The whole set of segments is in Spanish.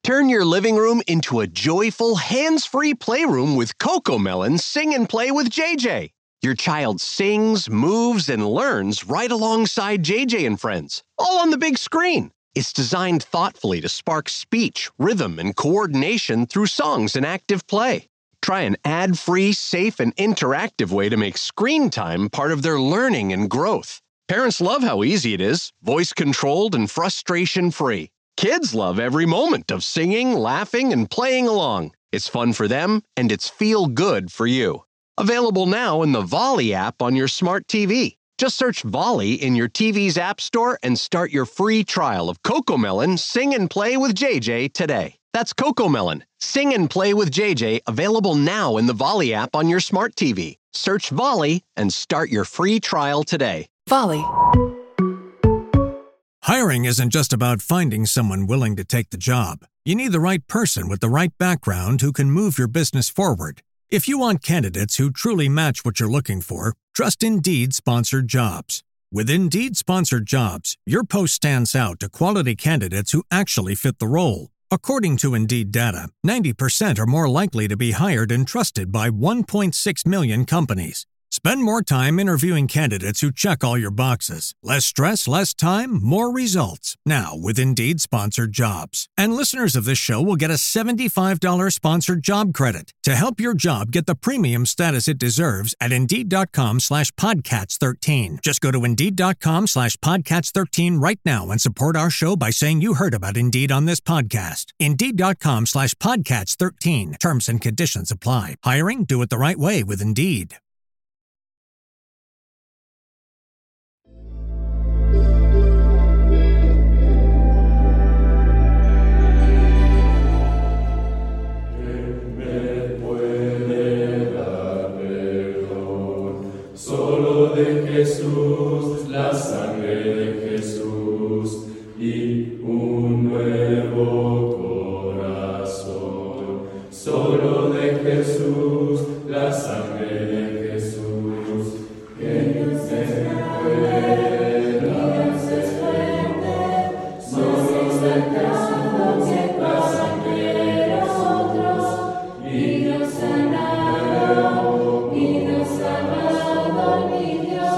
Turn your living room into a joyful, hands-free playroom with CoComelon Sing and Play with JJ. Your child sings, moves, and learns right alongside JJ and friends, all on the big screen. It's designed thoughtfully to spark speech, rhythm, and coordination through songs and active play. Try an ad-free, safe, and interactive way to make screen time part of their learning and growth. Parents love how easy it is, voice-controlled and frustration-free. Kids love every moment of singing, laughing, and playing along. It's fun for them, and it's feel-good for you. Available now in the Volley app on your smart TV. Just search Volley in your TV's app store and start your free trial of CoComelon Sing and Play with JJ today. That's CoComelon Sing and Play with JJ, available now in the Volley app on your smart TV. Search Volley and start your free trial today. Volley. Hiring isn't just about finding someone willing to take the job. You need the right person with the right background who can move your business forward. If you want candidates who truly match what you're looking for, trust Indeed Sponsored Jobs. With Indeed Sponsored Jobs, your post stands out to quality candidates who actually fit the role. According to Indeed data, 90% are more likely to be hired and trusted by 1.6 million companies. Spend more time interviewing candidates who check all your boxes. Less stress, less time, more results. Now with Indeed Sponsored Jobs. And listeners of this show will get a $75 sponsored job credit to help your job get the premium status it deserves at Indeed.com/Podcats13. Just go to Indeed.com/Podcats13 right now and support our show by saying you heard about Indeed on this podcast. Indeed.com/Podcats13. Terms and conditions apply. Hiring? Do it the right way with Indeed. Jesús, la sangre de Jesús y un nuevo corazón. Solo de Jesús, la sangre de Jesús. Que no se pueda hacer fuerte, solo de Jesús, la sangre de nosotros. Y nos sanado, y nos amado, mi Dios.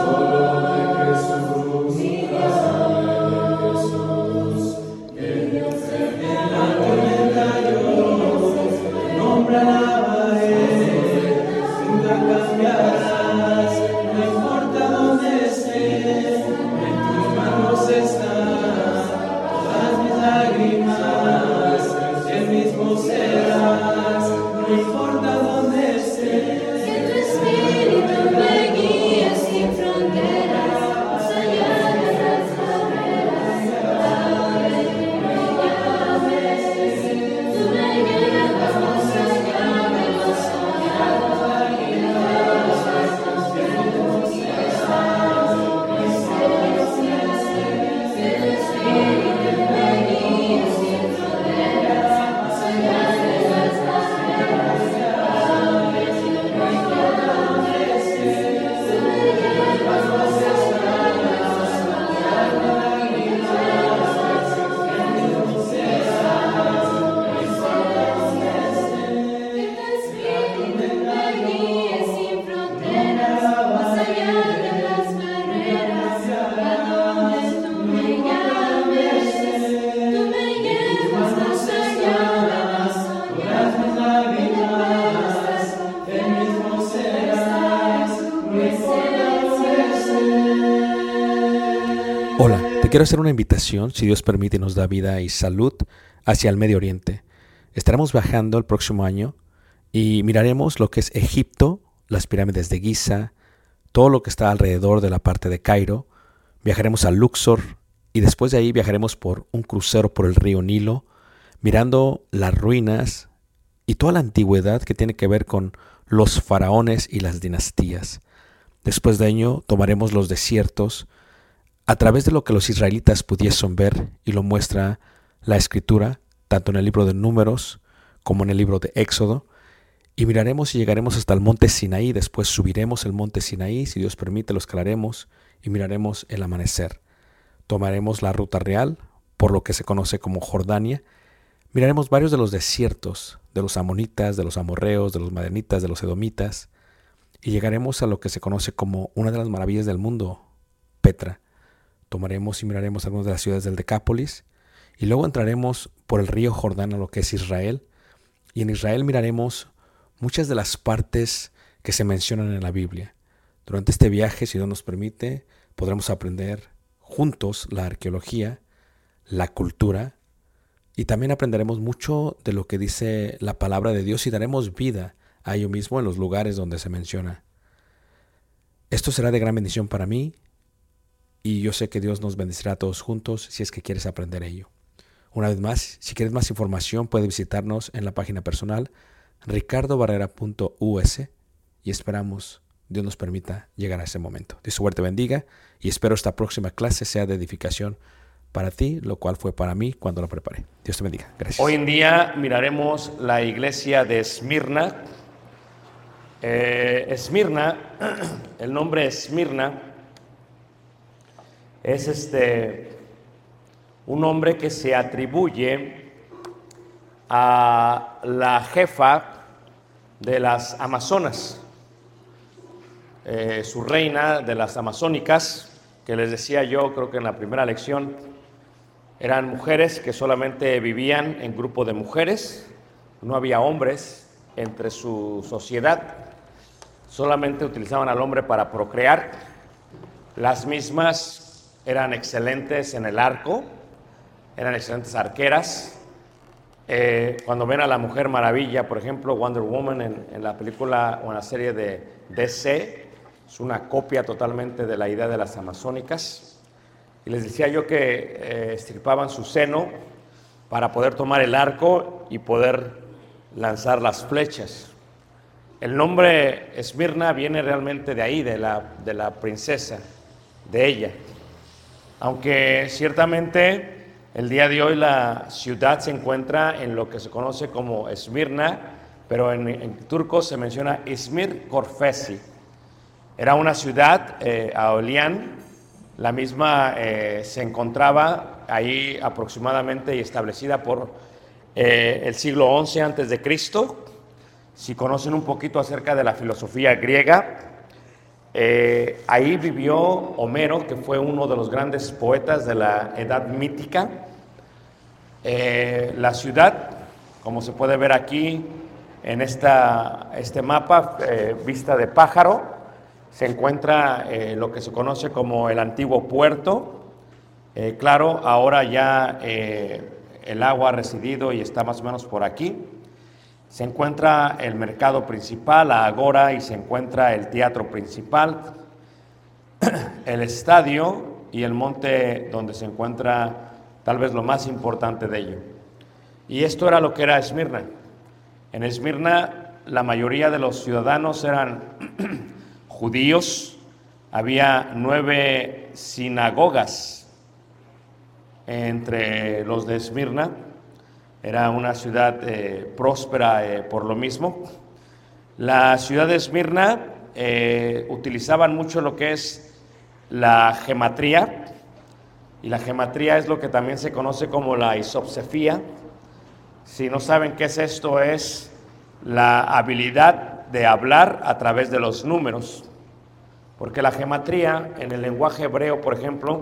Hola, te quiero hacer una invitación, si Dios permite y nos da vida y salud, hacia el Medio Oriente. Estaremos viajando el próximo año y miraremos lo que es Egipto, las pirámides de Giza, todo lo que está alrededor de la parte de Cairo. Viajaremos a Luxor y después de ahí viajaremos por un crucero por el río Nilo, mirando las ruinas y toda la antigüedad que tiene que ver con los faraones y las dinastías. Después de ello tomaremos los desiertos a través de lo que los israelitas pudiesen ver, y lo muestra la Escritura, tanto en el libro de Números como en el libro de Éxodo, y miraremos y llegaremos hasta el monte Sinaí. Después subiremos el monte Sinaí, si Dios permite lo escalaremos y miraremos el amanecer. Tomaremos la ruta real por lo que se conoce como Jordania, Miraremos varios de los desiertos, de los amonitas, de los amorreos, de los madianitas, de los edomitas, y llegaremos a lo que se conoce como una de las maravillas del mundo, Petra. Tomaremos y miraremos algunas de las ciudades del Decápolis, y luego entraremos por el río Jordán a lo que es Israel, y en Israel miraremos muchas de las partes que se mencionan en la Biblia. Durante este viaje, si Dios nos permite, podremos aprender juntos la arqueología, la cultura, y también aprenderemos mucho de lo que dice la palabra de Dios y daremos vida a ello mismo en los lugares donde se menciona. Esto será de gran bendición para mí y yo sé que Dios nos bendecirá a todos juntos si es que quieres aprender ello. Una vez más, si quieres más información, puedes visitarnos en la página personal ricardobarrera.us y esperamos Dios nos permita llegar a ese momento. Dios te bendiga y espero esta próxima clase sea de edificación para ti, lo cual fue para mí cuando lo preparé. Dios te bendiga. Gracias. Hoy en día miraremos la iglesia de Esmirna. Esmirna, el nombre Esmirna es un nombre que se atribuye a la jefa de las amazonas, su reina de las amazónicas, que les decía yo, creo que en la primera lección, eran mujeres que solamente vivían en grupo de mujeres, no había hombres entre su sociedad, solamente utilizaban al hombre para procrear. Las mismas eran excelentes en el arco, eran excelentes arqueras. Cuando ven a la Mujer Maravilla, por ejemplo, Wonder Woman en la película o en la serie de DC, es una copia totalmente de la idea de las amazónicas. Y les decía yo que estirpaban su seno para poder tomar el arco y poder lanzar las flechas. El nombre Esmirna viene realmente de ahí, de la princesa, de ella. Aunque ciertamente el día de hoy la ciudad se encuentra en lo que se conoce como Esmirna, pero en turco se menciona İzmir Körfezi. Era una ciudad, Aolian. La misma se encontraba ahí aproximadamente y establecida por el siglo XI antes de Cristo. Si conocen un poquito acerca de la filosofía griega, ahí vivió Homero, que fue uno de los grandes poetas de la Edad Mítica. La ciudad, como se puede ver aquí en este mapa, vista de pájaro, se encuentra lo que se conoce como el antiguo puerto. Claro, ahora ya el agua ha residido y está más o menos por aquí. Se encuentra el mercado principal, la agora, y se encuentra el teatro principal, el estadio y el monte donde se encuentra tal vez lo más importante de ello. Y esto era lo que era Esmirna. En Esmirna la mayoría de los ciudadanos eran judíos. Había 9 sinagogas entre los de Esmirna. Era una ciudad próspera por lo mismo. La ciudad de Esmirna utilizaban mucho lo que es la gematría, y la gematría es lo que también se conoce como la isopsefía. Si no saben qué es esto, es la habilidad de hablar a través de los números, porque la gematría en el lenguaje hebreo, por ejemplo,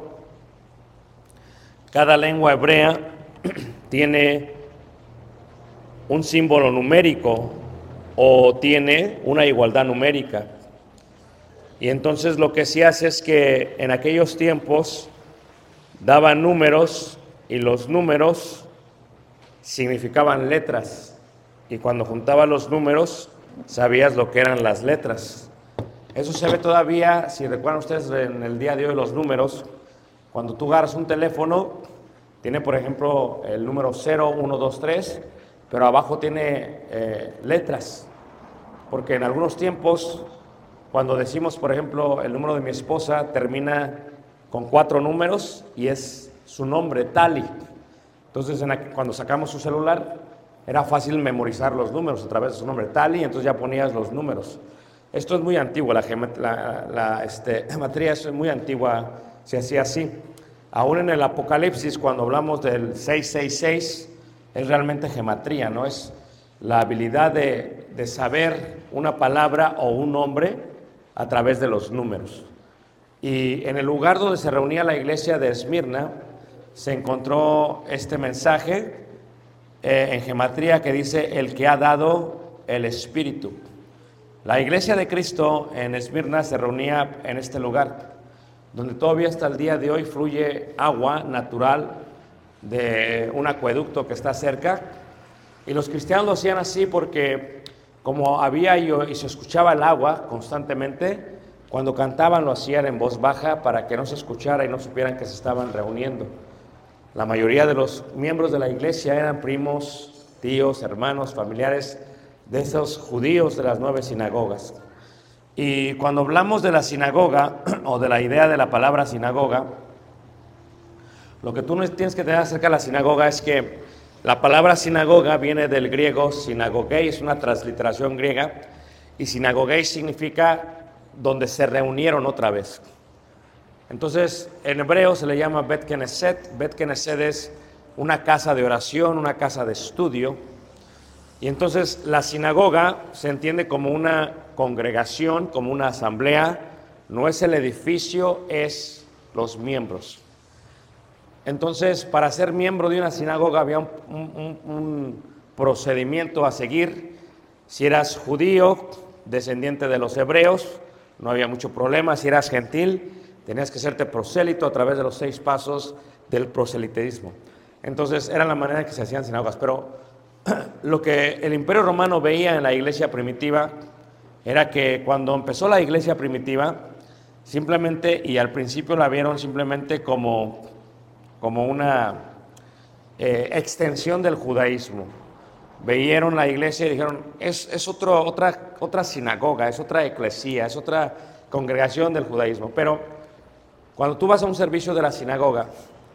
cada lengua hebrea tiene un símbolo numérico o tiene una igualdad numérica. Y entonces lo que se hace es que en aquellos tiempos daban números y los números significaban letras, y cuando juntabas los números sabías lo que eran las letras. Eso se ve todavía, si recuerdan ustedes en el día de hoy los números, cuando tú agarras un teléfono, tiene por ejemplo el número 0, 1, 2, 3, pero abajo tiene letras, porque en algunos tiempos, cuando decimos por ejemplo el número de mi esposa, termina con 4 números y es su nombre, Tali. Entonces cuando sacamos su celular era fácil memorizar los números a través de su nombre, Tali, entonces ya ponías los números. Esto es muy antiguo, la gematría es muy antigua, se hacía así. Aún en el Apocalipsis, cuando hablamos del 666, es realmente gematría, ¿no? Es la habilidad de saber una palabra o un nombre a través de los números. Y en el lugar donde se reunía la iglesia de Esmirna, se encontró este mensaje en gematría que dice: el que ha dado el Espíritu. La iglesia de Cristo en Esmirna se reunía en este lugar, donde todavía hasta el día de hoy fluye agua natural de un acueducto que está cerca. Y los cristianos lo hacían así porque como había y se escuchaba el agua constantemente, cuando cantaban lo hacían en voz baja para que no se escuchara y no supieran que se estaban reuniendo. La mayoría de los miembros de la iglesia eran primos, tíos, hermanos, familiares de esos judíos de las 9 sinagogas. Y cuando hablamos de la sinagoga o de la idea de la palabra sinagoga, lo que tú tienes que tener acerca de la sinagoga es que la palabra sinagoga viene del griego sinagogei, es una transliteración griega, y sinagogei significa donde se reunieron otra vez. Entonces, en hebreo se le llama Bet Knesset. Bet Knesset es una casa de oración, una casa de estudio. Y entonces la sinagoga se entiende como una congregación, como una asamblea. No es el edificio, es los miembros. Entonces, para ser miembro de una sinagoga había un procedimiento a seguir. Si eras judío, descendiente de los hebreos, no había mucho problema. Si eras gentil, tenías que hacerte prosélito a través de los 6 pasos del proselitismo. Entonces, era la manera en que se hacían sinagogas. Pero lo que el Imperio Romano veía en la iglesia primitiva era que cuando empezó la iglesia primitiva, simplemente, y al principio la vieron simplemente como una extensión del judaísmo. Veieron la iglesia y dijeron: es otra sinagoga, es otra eclesía, es otra congregación del judaísmo. Pero cuando tú vas a un servicio de la sinagoga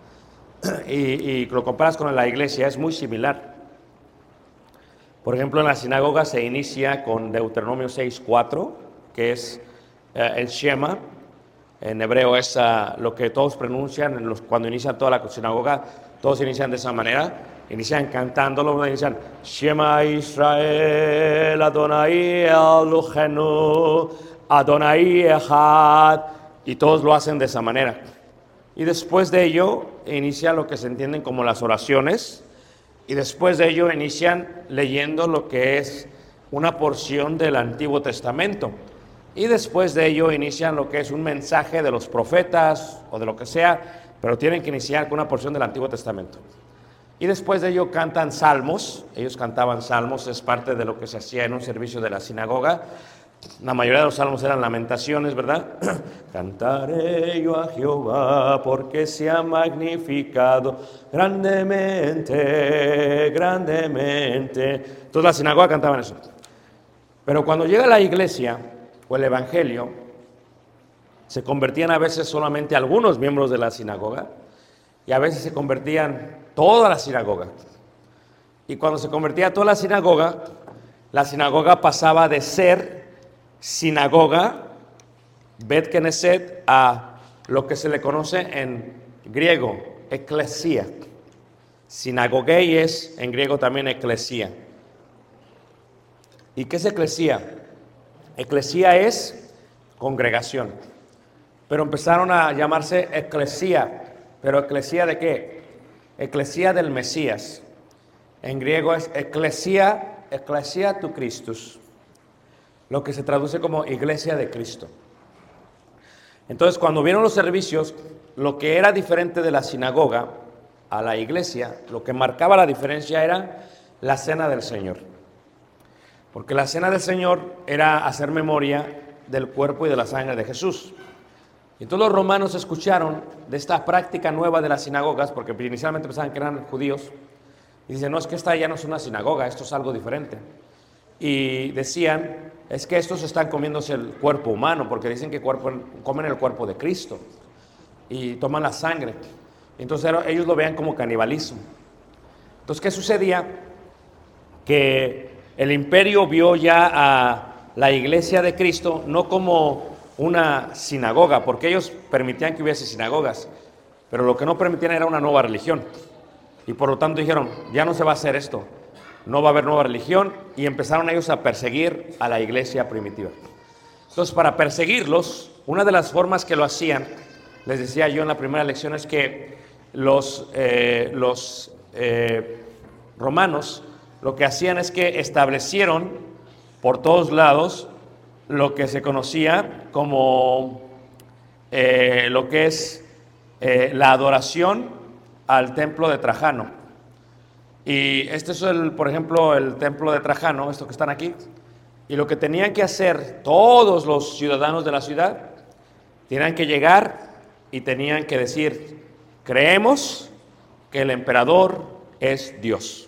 y lo comparas con la iglesia, es muy similar. Por ejemplo, en la sinagoga se inicia con Deuteronomio 6:4, que es el Shema. En hebreo es lo que todos pronuncian cuando inician toda la sinagoga. Todos inician de esa manera. Inician cantándolo, inician Shema Israel, Adonai Elohenu, Adonai Echad, y todos lo hacen de esa manera. Y después de ello inicia lo que se entienden como las oraciones, y después de ello inician leyendo lo que es una porción del Antiguo Testamento. Y después de ello inician lo que es un mensaje de los profetas o de lo que sea, pero tienen que iniciar con una porción del Antiguo Testamento. Y después de ello cantan salmos. Ellos cantaban salmos, es parte de lo que se hacía en un servicio de la sinagoga. La mayoría de los salmos eran lamentaciones, ¿verdad? Cantaré yo a Jehová porque se ha magnificado grandemente, grandemente. Entonces la sinagoga cantaban eso. Pero cuando llega la iglesia o el evangelio, se convertían a veces solamente algunos miembros de la sinagoga y a veces se convertían toda la sinagoga. Y cuando se convertía toda la sinagoga pasaba de ser sinagoga, Bet Knesset, a lo que se le conoce en griego, eclesía. Sinagogei es en griego también eclesía. ¿Y qué es eclesía? Eclesía es congregación. Pero empezaron a llamarse eclesía. ¿Pero eclesía de qué? Eclesía del Mesías. En griego es eclesía tu Christus, lo que se traduce como iglesia de Cristo. Entonces, cuando vieron los servicios, lo que era diferente de la sinagoga a la iglesia, lo que marcaba la diferencia era la cena del Señor. Porque la cena del Señor era hacer memoria del cuerpo y de la sangre de Jesús. Y todos los romanos escucharon de esta práctica nueva de las sinagogas, porque inicialmente pensaban que eran judíos, y dicen: no, es que esta ya no es una sinagoga, esto es algo diferente. Y decían: es que estos están comiéndose el cuerpo humano, porque dicen que comen el cuerpo de Cristo, y toman la sangre. Entonces ellos lo vean como canibalismo. Entonces, ¿qué sucedía? Que el imperio vio ya a la iglesia de Cristo no como una sinagoga, porque ellos permitían que hubiese sinagogas, pero lo que no permitían era una nueva religión. Y por lo tanto dijeron, ya no se va a hacer esto, no va a haber nueva religión, y empezaron ellos a perseguir a la iglesia primitiva. Entonces, para perseguirlos, una de las formas que lo hacían, les decía yo en la primera lección, es que los romanos lo que hacían es que establecieron por todos lados lo que se conocía como lo que es la adoración al templo de Trajano. Y este es, por ejemplo, el templo de Trajano, esto que están aquí. Y lo que tenían que hacer todos los ciudadanos de la ciudad, tenían que llegar y tenían que decir, creemos que el emperador es Dios.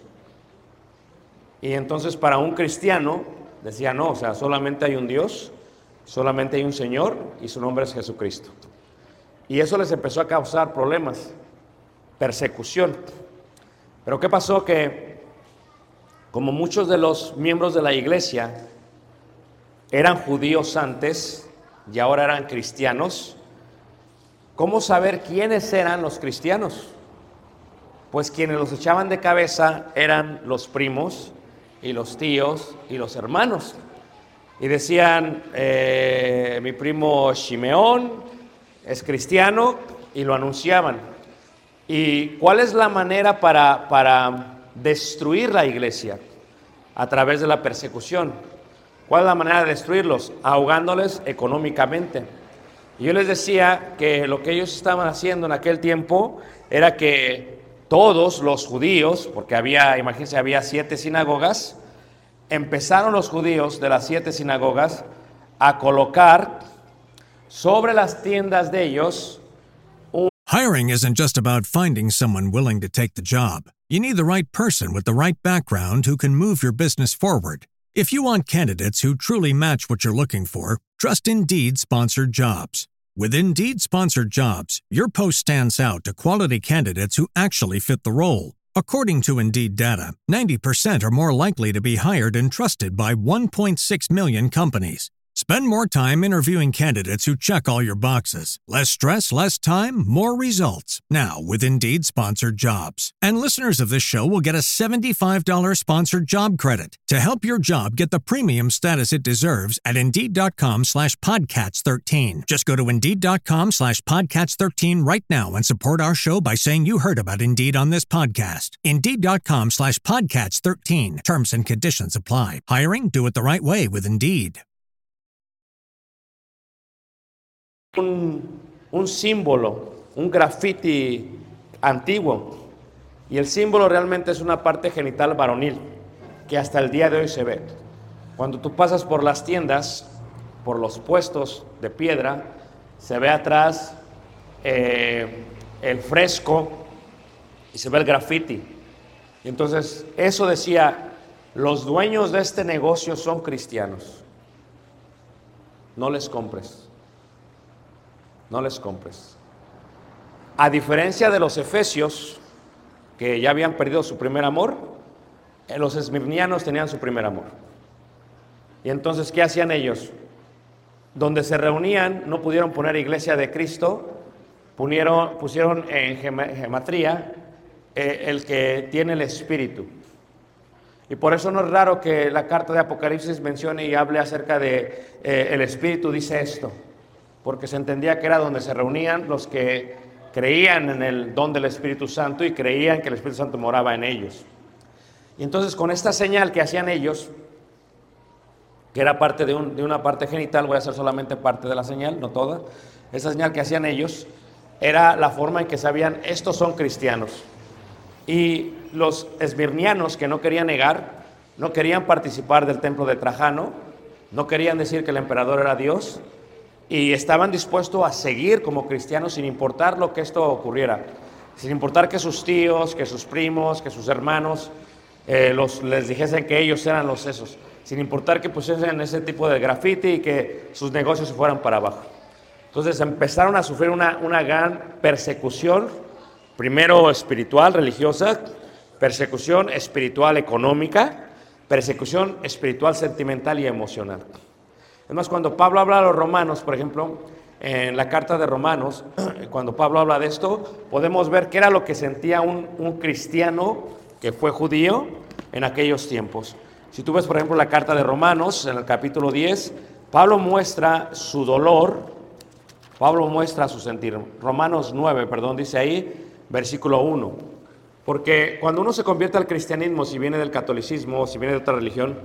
Y entonces para un cristiano decía, no, o sea, solamente hay un Dios, solamente hay un Señor y su nombre es Jesucristo. Y eso les empezó a causar problemas, persecución. Pero ¿qué pasó? Que como muchos de los miembros de la iglesia eran judíos antes y ahora eran cristianos, ¿cómo saber quiénes eran los cristianos? Pues quienes los echaban de cabeza eran los primos y los tíos y los hermanos. Y decían, mi primo Shimeón es cristiano, y lo anunciaban. ¿Y cuál es la manera para destruir la iglesia? A través de la persecución. ¿Cuál es la manera de destruirlos? Ahogándoles económicamente. Y yo les decía que lo que ellos estaban haciendo en aquel tiempo era que todos los judíos, porque imagínense, había 7 sinagogas, empezaron los judíos de las 7 sinagogas a colocar sobre las tiendas de ellos. Hiring isn't just about finding someone willing to take the job. You need the right person with the right background who can move your business forward. If you want candidates who truly match what you're looking for, trust Indeed Sponsored Jobs. With Indeed Sponsored Jobs, your post stands out to quality candidates who actually fit the role. According to Indeed data, 90% are more likely to be hired and trusted by 1.6 million companies. Spend more time interviewing candidates who check all your boxes. Less stress, less time, more results. Now, with Indeed Sponsored Jobs. And listeners of this show will get a $75 sponsored job credit to help your job get the premium status it deserves at Indeed.com/Podcats13. Just go to Indeed.com/Podcats13 right now and support our show by saying you heard about Indeed on this podcast. Indeed.com/Podcats13. Terms and conditions apply. Hiring? Do it the right way with Indeed. Un símbolo, un graffiti antiguo, y el símbolo realmente es una parte genital varonil que hasta el día de hoy se ve. Cuando tú pasas por las tiendas, por los puestos de piedra, se ve atrás el fresco y se ve el graffiti. Y entonces eso decía, los dueños de este negocio son cristianos, no les compres. No les compres. A diferencia de los efesios, que ya habían perdido su primer amor, los esmirnianos tenían su primer amor. Y entonces, ¿qué hacían ellos? Donde se reunían, no pudieron poner iglesia de Cristo, pusieron en gematría el que tiene el Espíritu. Y por eso no es raro que la carta de Apocalipsis mencione y hable acerca de el Espíritu dice esto. Porque se entendía que era donde se reunían los que creían en el don del Espíritu Santo y creían que el Espíritu Santo moraba en ellos. Y entonces con esta señal que hacían ellos, que era parte de una parte genital, voy a hacer solamente parte de la señal, no toda, esa señal que hacían ellos era la forma en que sabían, estos son cristianos. Y los esmirnianos que no querían negar, no querían participar del templo de Trajano, no querían decir que el emperador era Dios, y estaban dispuestos a seguir como cristianos sin importar lo que esto ocurriera, sin importar que sus tíos, que sus primos, que sus hermanos les dijesen que ellos eran los esos, sin importar que pusiesen ese tipo de graffiti y que sus negocios se fueran para abajo. Entonces empezaron a sufrir una gran persecución, primero espiritual, religiosa, persecución espiritual económica, persecución espiritual sentimental y emocional. Además, cuando Pablo habla a los romanos, por ejemplo, en la carta de Romanos, cuando Pablo habla de esto, podemos ver qué era lo que sentía un cristiano que fue judío en aquellos tiempos. Si tú ves, por ejemplo, la carta de Romanos, en el capítulo 10, Pablo muestra su dolor, Pablo muestra su sentir. Romanos 9, dice ahí, versículo 1. Porque cuando uno se convierte al cristianismo, si viene del catolicismo o si viene de otra religión,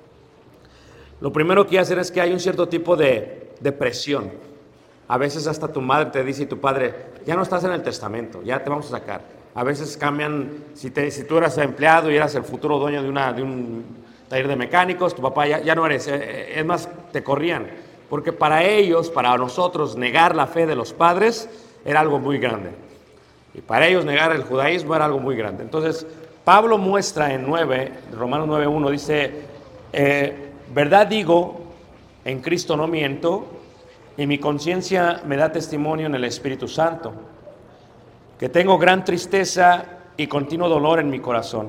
lo primero que hay que hacer es que hay un cierto tipo de presión. A veces hasta tu madre te dice y tu padre, ya no estás en el testamento, ya te vamos a sacar. A veces cambian, si tú eras empleado y eras el futuro dueño de un taller de mecánicos, tu papá ya no eres, es más, te corrían. Porque para ellos, para nosotros, negar la fe de los padres era algo muy grande. Y para ellos negar el judaísmo era algo muy grande. Entonces, Pablo muestra en Romanos 9:1, dice, verdad digo, en Cristo no miento, y mi conciencia me da testimonio en el Espíritu Santo, que tengo gran tristeza y continuo dolor en mi corazón,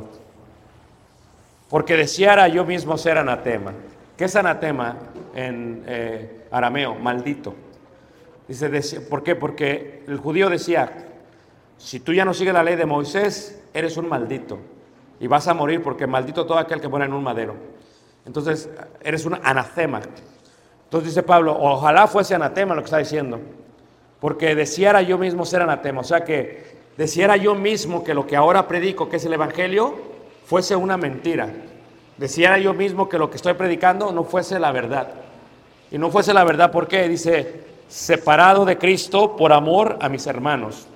porque deseara yo mismo ser anatema. ¿Qué es anatema en arameo? Maldito. Dice, ¿por qué? Porque el judío decía, si tú ya no sigues la ley de Moisés, eres un maldito y vas a morir, porque maldito todo aquel que muera en un madero. Entonces, eres un anatema. Entonces dice Pablo, ojalá fuese anatema lo que está diciendo, porque deseara yo mismo ser anatema, o sea que deseara yo mismo que lo que ahora predico, que es el evangelio, fuese una mentira. Deseara yo mismo que lo que estoy predicando no fuese la verdad. Y no fuese la verdad, ¿por qué? Dice, separado de Cristo por amor a mis hermanos,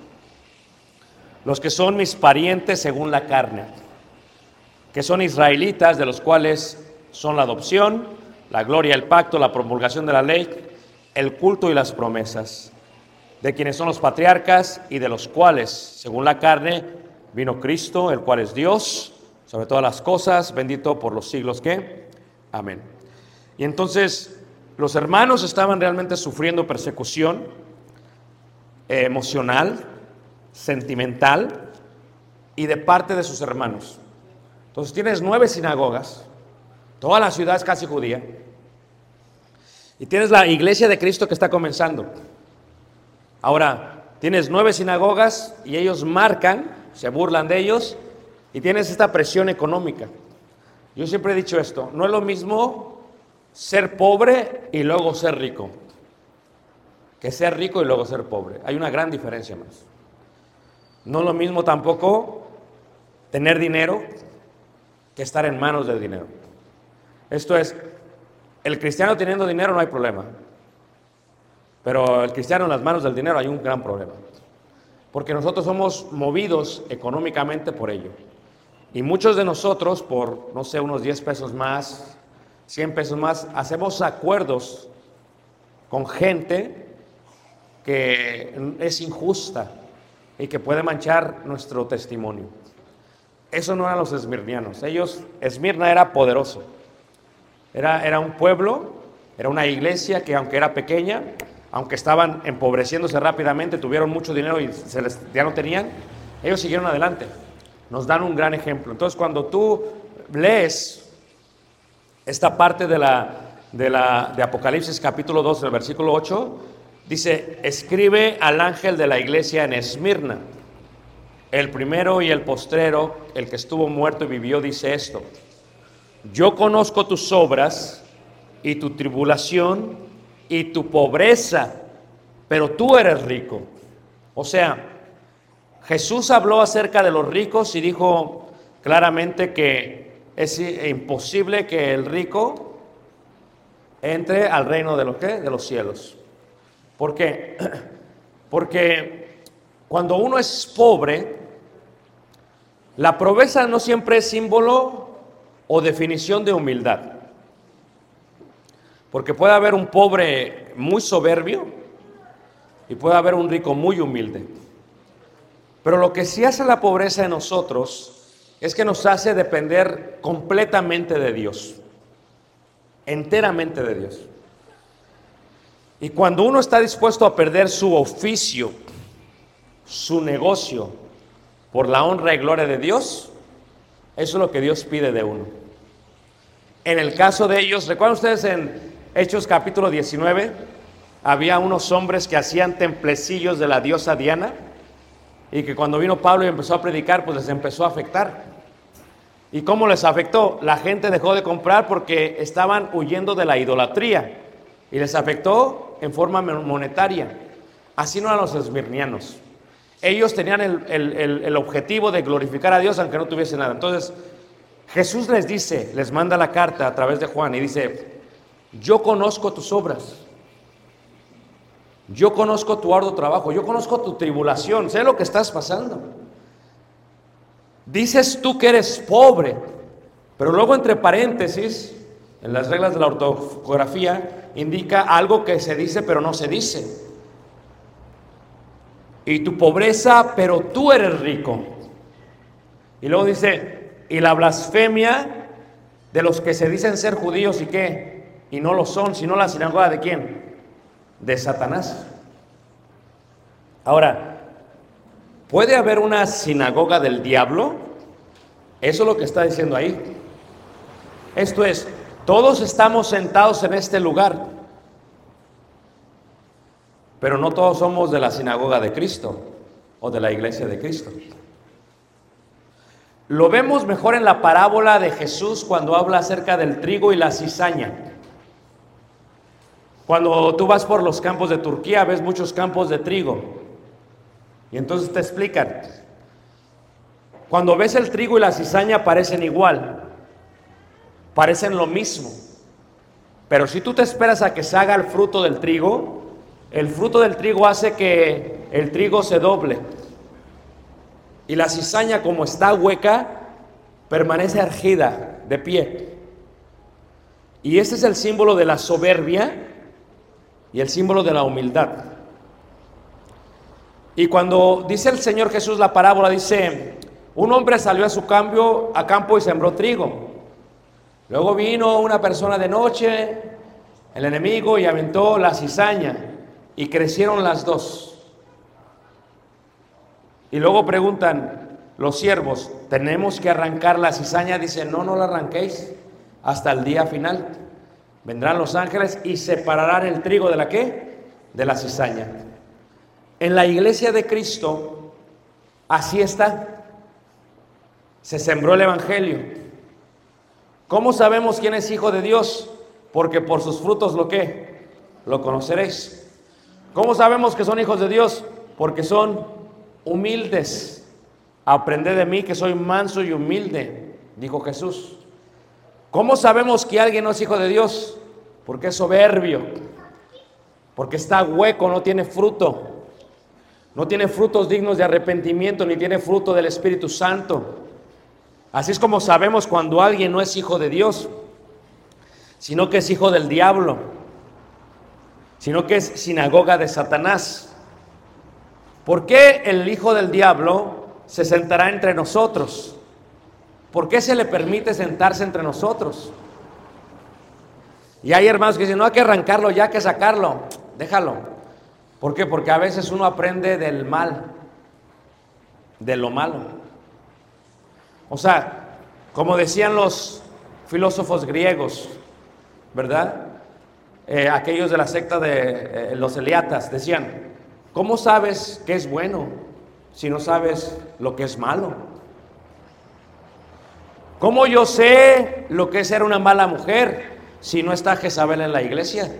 los que son mis parientes según la carne, que son israelitas, de los cuales son la adopción, la gloria, el pacto, la promulgación de la ley, el culto y las promesas, de quienes son los patriarcas y de los cuales, según la carne, vino Cristo, el cual es Dios, sobre todas las cosas, bendito por los siglos que. Amén. Y entonces, los hermanos estaban realmente sufriendo persecución emocional, sentimental y de parte de sus hermanos. Entonces tienes 9 sinagogas, toda la ciudad es casi judía, y tienes la iglesia de Cristo que está comenzando. Ahora, tienes 9 sinagogas y ellos marcan, se burlan de ellos, y tienes esta presión económica. Yo siempre he dicho esto, no es lo mismo ser pobre y luego ser rico, que ser rico y luego ser pobre. Hay una gran diferencia más. No es lo mismo tampoco tener dinero que estar en manos del dinero. Esto es, el cristiano teniendo dinero no hay problema, pero el cristiano en las manos del dinero hay un gran problema, porque nosotros somos movidos económicamente por ello. Y muchos de nosotros, por, no sé, unos 10 pesos más, 100 pesos más, hacemos acuerdos con gente que es injusta y que puede manchar nuestro testimonio. Eso no eran los esmirnianos. Esmirna era poderoso. Era un pueblo, era una iglesia que, aunque era pequeña, aunque estaban empobreciéndose rápidamente, tuvieron mucho dinero y ya no tenían, ellos siguieron adelante. Nos dan un gran ejemplo. Entonces, cuando tú lees esta parte de Apocalipsis capítulo 2, del versículo 8, dice, escribe al ángel de la iglesia en Esmirna, el primero y el postrero, el que estuvo muerto y vivió, dice esto: yo conozco tus obras y tu tribulación y tu pobreza, pero tú eres rico. O sea, Jesús habló acerca de los ricos y dijo claramente que es imposible que el rico entre al reino de los cielos. ¿Por qué? Porque cuando uno es pobre, la pobreza no siempre es símbolo o definición de humildad. Porque puede haber un pobre muy soberbio y puede haber un rico muy humilde. Pero lo que sí hace la pobreza en nosotros es que nos hace depender completamente de Dios, enteramente de Dios. Y cuando uno está dispuesto a perder su oficio, su negocio, por la honra y gloria de Dios, eso es lo que Dios pide de uno. En el caso de ellos, ¿recuerdan ustedes en Hechos capítulo 19? había unos hombres que hacían templecillos de la diosa Diana y que cuando vino Pablo y empezó a predicar, pues les empezó a afectar. ¿Y cómo les afectó? La gente dejó de comprar porque estaban huyendo de la idolatría y les afectó en forma monetaria. Así no eran los esmirnianos. Ellos tenían el objetivo de glorificar a Dios aunque no tuviesen nada. Entonces Jesús les dice, les manda la carta a través de Juan y dice: yo conozco tus obras, yo conozco tu arduo trabajo, yo conozco tu tribulación, sé lo que estás pasando. Dices tú que eres pobre, pero luego entre paréntesis, en las reglas de la ortografía, indica algo que se dice pero no se dice. Y tu pobreza, pero tú eres rico. Y luego dice, y la blasfemia de los que se dicen ser judíos y qué, y no lo son, sino la sinagoga de quién, de Satanás. Ahora, ¿puede haber una sinagoga del diablo? Eso es lo que está diciendo ahí. Esto es, todos estamos sentados en este lugar, pero no todos somos de la sinagoga de Cristo o de la iglesia de Cristo. Lo vemos mejor en la parábola de Jesús cuando habla acerca del trigo y la cizaña. Cuando tú vas por los campos de Turquía, ves muchos campos de trigo. Y entonces te explican. Cuando ves el trigo y la cizaña parecen igual, parecen lo mismo. Pero si tú te esperas a que se haga el fruto del trigo hace que el trigo se doble. Y la cizaña, como está hueca, permanece erguida, de pie. Y ese es el símbolo de la soberbia y el símbolo de la humildad. Y cuando dice el Señor Jesús la parábola, dice: un hombre salió a su campo y sembró trigo. Luego vino una persona de noche, el enemigo, y aventó la cizaña, y crecieron las dos. Y luego preguntan los siervos: ¿tenemos que arrancar la cizaña? Dice: no la arranquéis hasta el día final. Vendrán los ángeles y separarán el trigo de la ¿qué? De la cizaña. En la iglesia de Cristo, así está. Se sembró el evangelio. ¿Cómo sabemos quién es hijo de Dios? Porque por sus frutos ¿lo qué? Lo conoceréis. ¿Cómo sabemos que son hijos de Dios? Porque son humildes. Aprended de mí que soy manso y humilde, dijo Jesús. ¿Cómo sabemos que alguien no es hijo de Dios? Porque es soberbio, porque está hueco, no tiene fruto, no tiene frutos dignos de arrepentimiento, ni tiene fruto del Espíritu Santo. Así es como sabemos cuando alguien no es hijo de Dios, sino que es hijo del diablo, sino que es sinagoga de Satanás. ¿Por qué el hijo del diablo se sentará entre nosotros? ¿Por qué se le permite sentarse entre nosotros? Y hay hermanos que dicen: no hay que arrancarlo, ya hay que sacarlo, déjalo. ¿Por qué? Porque a veces uno aprende del mal, de lo malo. O sea, como decían los filósofos griegos, ¿verdad? Aquellos de la secta de los eleatas decían: ¿cómo sabes qué es bueno si no sabes lo que es malo? ¿Cómo yo sé lo que es ser una mala mujer si no está Jezabel en la iglesia?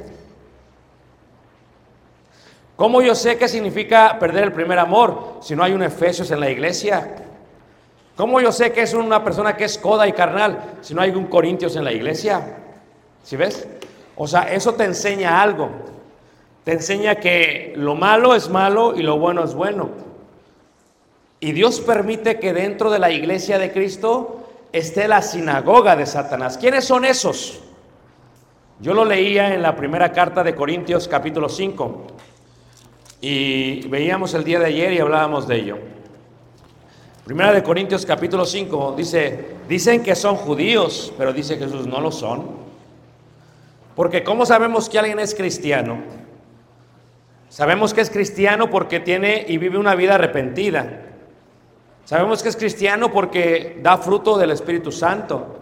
¿Cómo yo sé qué significa perder el primer amor si no hay un Efesios en la iglesia? ¿Cómo yo sé que es una persona que es coda y carnal si no hay un Corintios en la iglesia? ¿Sí ves? O sea, eso te enseña algo. Te enseña que lo malo es malo y lo bueno es bueno. Y Dios permite que dentro de la iglesia de Cristo esté la sinagoga de Satanás. ¿Quiénes son esos? Yo lo leía en la primera carta de Corintios capítulo 5 y veíamos el día de ayer y hablábamos de ello. Primera de Corintios capítulo 5 dice: dicen que son judíos, pero dice Jesús: no lo son. Porque ¿cómo sabemos que alguien es cristiano? Sabemos que es cristiano porque tiene y vive una vida arrepentida. Sabemos que es cristiano porque da fruto del Espíritu Santo.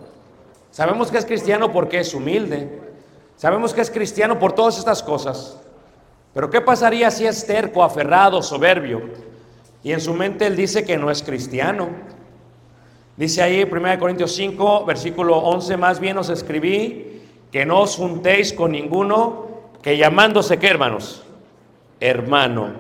Sabemos que es cristiano porque es humilde. Sabemos que es cristiano por todas estas cosas. Pero ¿qué pasaría si es terco, aferrado, soberbio? Y en su mente él dice que no es cristiano. Dice ahí 1 Corintios 5, versículo 11, más bien os escribí que no os juntéis con ninguno que llamándose, ¿qué, hermanos? Hermano.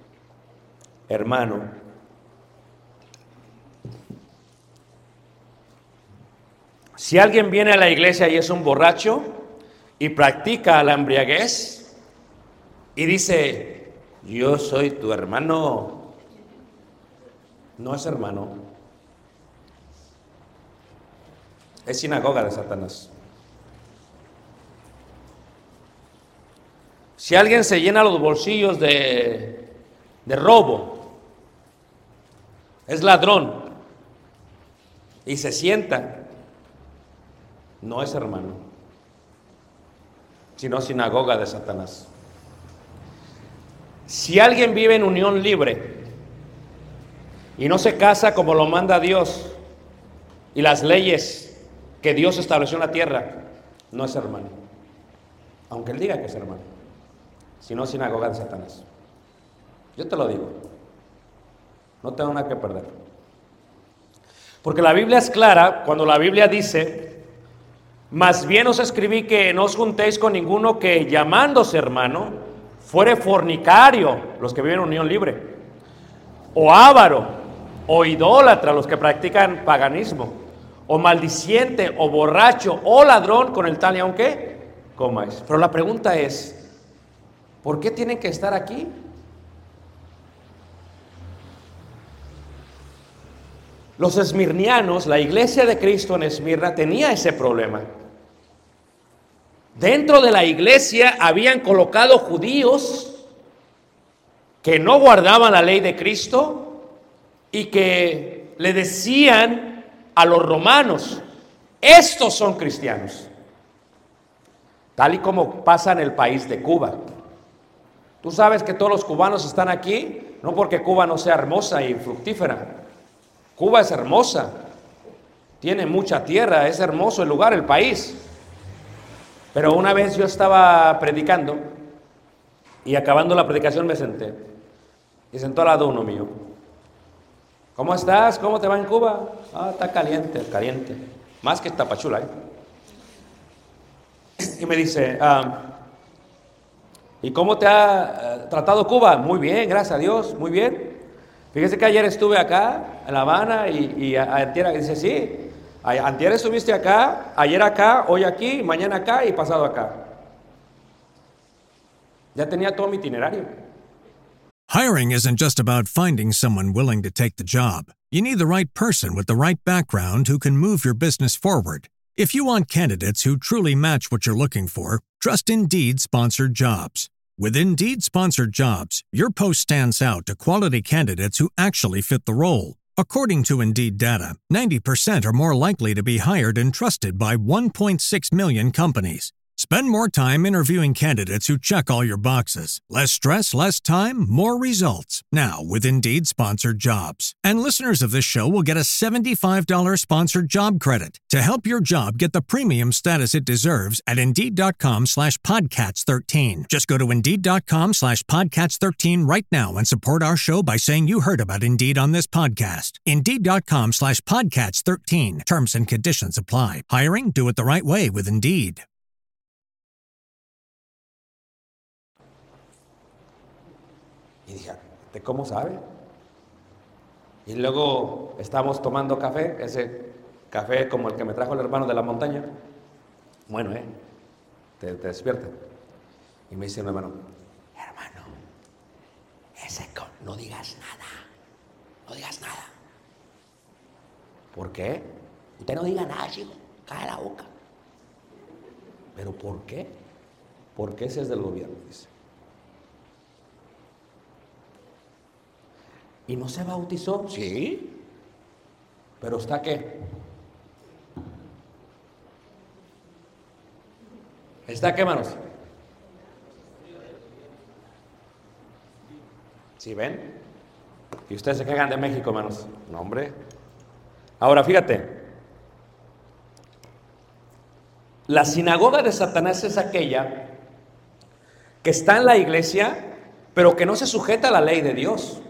Si alguien viene a la iglesia y es un borracho y practica la embriaguez y dice, yo soy tu hermano, no es hermano, es sinagoga de Satanás. Si alguien se llena los bolsillos de robo, es ladrón y se sienta, no es hermano, sino sinagoga de Satanás. Si alguien vive en unión libre y no se casa como lo manda Dios y las leyes que Dios estableció en la tierra, no es hermano, aunque él diga que es hermano, sino sinagoga de Satanás. Yo te lo digo, no tengo nada que perder, porque la Biblia es clara cuando la Biblia dice, más bien os escribí que no os juntéis con ninguno que llamándose hermano fuere fornicario, los que viven en unión libre, o avaro, o idólatra, los que practican paganismo, o maldiciente, o borracho, o ladrón, con el tal y aunque comáis. Pero la pregunta es, ¿por qué tienen que estar aquí? Los esmirnianos, la iglesia de Cristo en Esmirna tenía ese problema. Dentro de la iglesia habían colocado judíos que no guardaban la ley de Cristo y que le decían a los romanos, estos son cristianos. Tal y como pasa en el país de Cuba. Tú sabes que todos los cubanos están aquí, no porque Cuba no sea hermosa y fructífera. Cuba es hermosa, tiene mucha tierra, es hermoso el lugar, el país. Pero una vez yo estaba predicando y acabando la predicación me senté y sentó al lado uno mío. ¿Cómo estás? ¿Cómo te va en Cuba? Está caliente, caliente. Más que Tapachula, Y me dice, ¿y cómo te ha tratado Cuba? Muy bien, gracias a Dios, muy bien. Fíjese que ayer estuve acá, en La Habana, y antier, dice, sí, antier estuviste acá, ayer acá, hoy aquí, mañana acá y pasado acá. Ya tenía todo mi itinerario. Hiring isn't just about finding someone willing to take the job. You need the right person with the right background who can move your business forward. If you want candidates who truly match what you're looking for, trust Indeed Sponsored Jobs. With Indeed Sponsored Jobs, your post stands out to quality candidates who actually fit the role. According to Indeed data, 90% are more likely to be hired and trusted by 1.6 million companies. Spend more time interviewing candidates who check all your boxes. Less stress, less time, more results. Now with Indeed Sponsored Jobs. And listeners of this show will get a $75 sponsored job credit to help your job get the premium status it deserves at Indeed.com/Podcats13. Just go to Indeed.com/Podcats13 right now and support our show by saying you heard about Indeed on this podcast. Indeed.com/Podcats13. Terms and conditions apply. Hiring? Do it the right way with Indeed. Y dije, ¿de cómo sabe? Y luego estábamos tomando café, ese café como el que me trajo el hermano de la montaña. Bueno, te despierta. Y me dice mi hermano, no digas nada. ¿Por qué? Usted no diga nada, chico, cae la boca. ¿Pero por qué? Porque ese es del gobierno, dice. ¿Y no se bautizó? Sí. ¿Pero está qué? ¿Está qué, hermanos? ¿Sí ven? Y ustedes se quejan de México, hermanos. No, hombre. Ahora, fíjate. La sinagoga de Satanás es aquella que está en la iglesia pero que no se sujeta a la ley de Dios.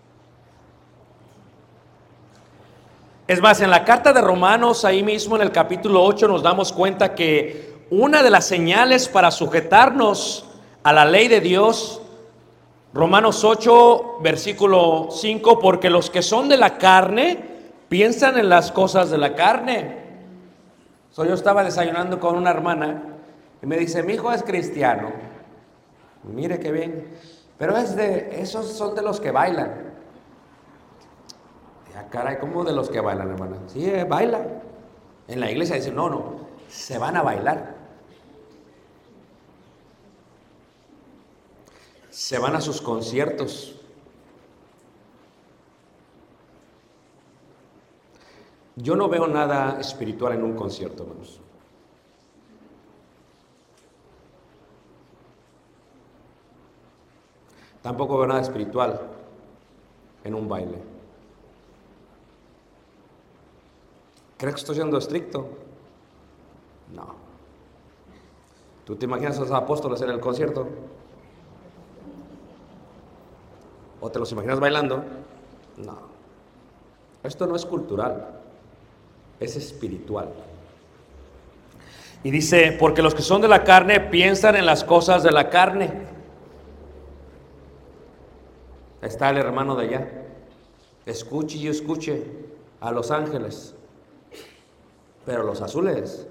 Es más, en la carta de Romanos, ahí mismo en el capítulo 8, nos damos cuenta que una de las señales para sujetarnos a la ley de Dios, Romanos 8, versículo 5, porque los que son de la carne piensan en las cosas de la carne. Yo estaba desayunando con una hermana y me dice, mi hijo es cristiano. Mire qué bien, pero esos son de los que bailan. Ya, caray, ¿cómo de los que bailan, hermana? Sí, baila. En la iglesia dicen, no, se van a bailar. Se van a sus conciertos. Yo no veo nada espiritual en un concierto, hermanos. Tampoco veo nada espiritual en un baile. ¿Crees que estoy siendo estricto? No. ¿Tú te imaginas a los apóstoles en el concierto? ¿O te los imaginas bailando? No. Esto no es cultural, es espiritual. Y dice, porque los que son de la carne piensan en las cosas de la carne. Está el hermano de allá. Escuche y escuche a los ángeles. Pero los azules.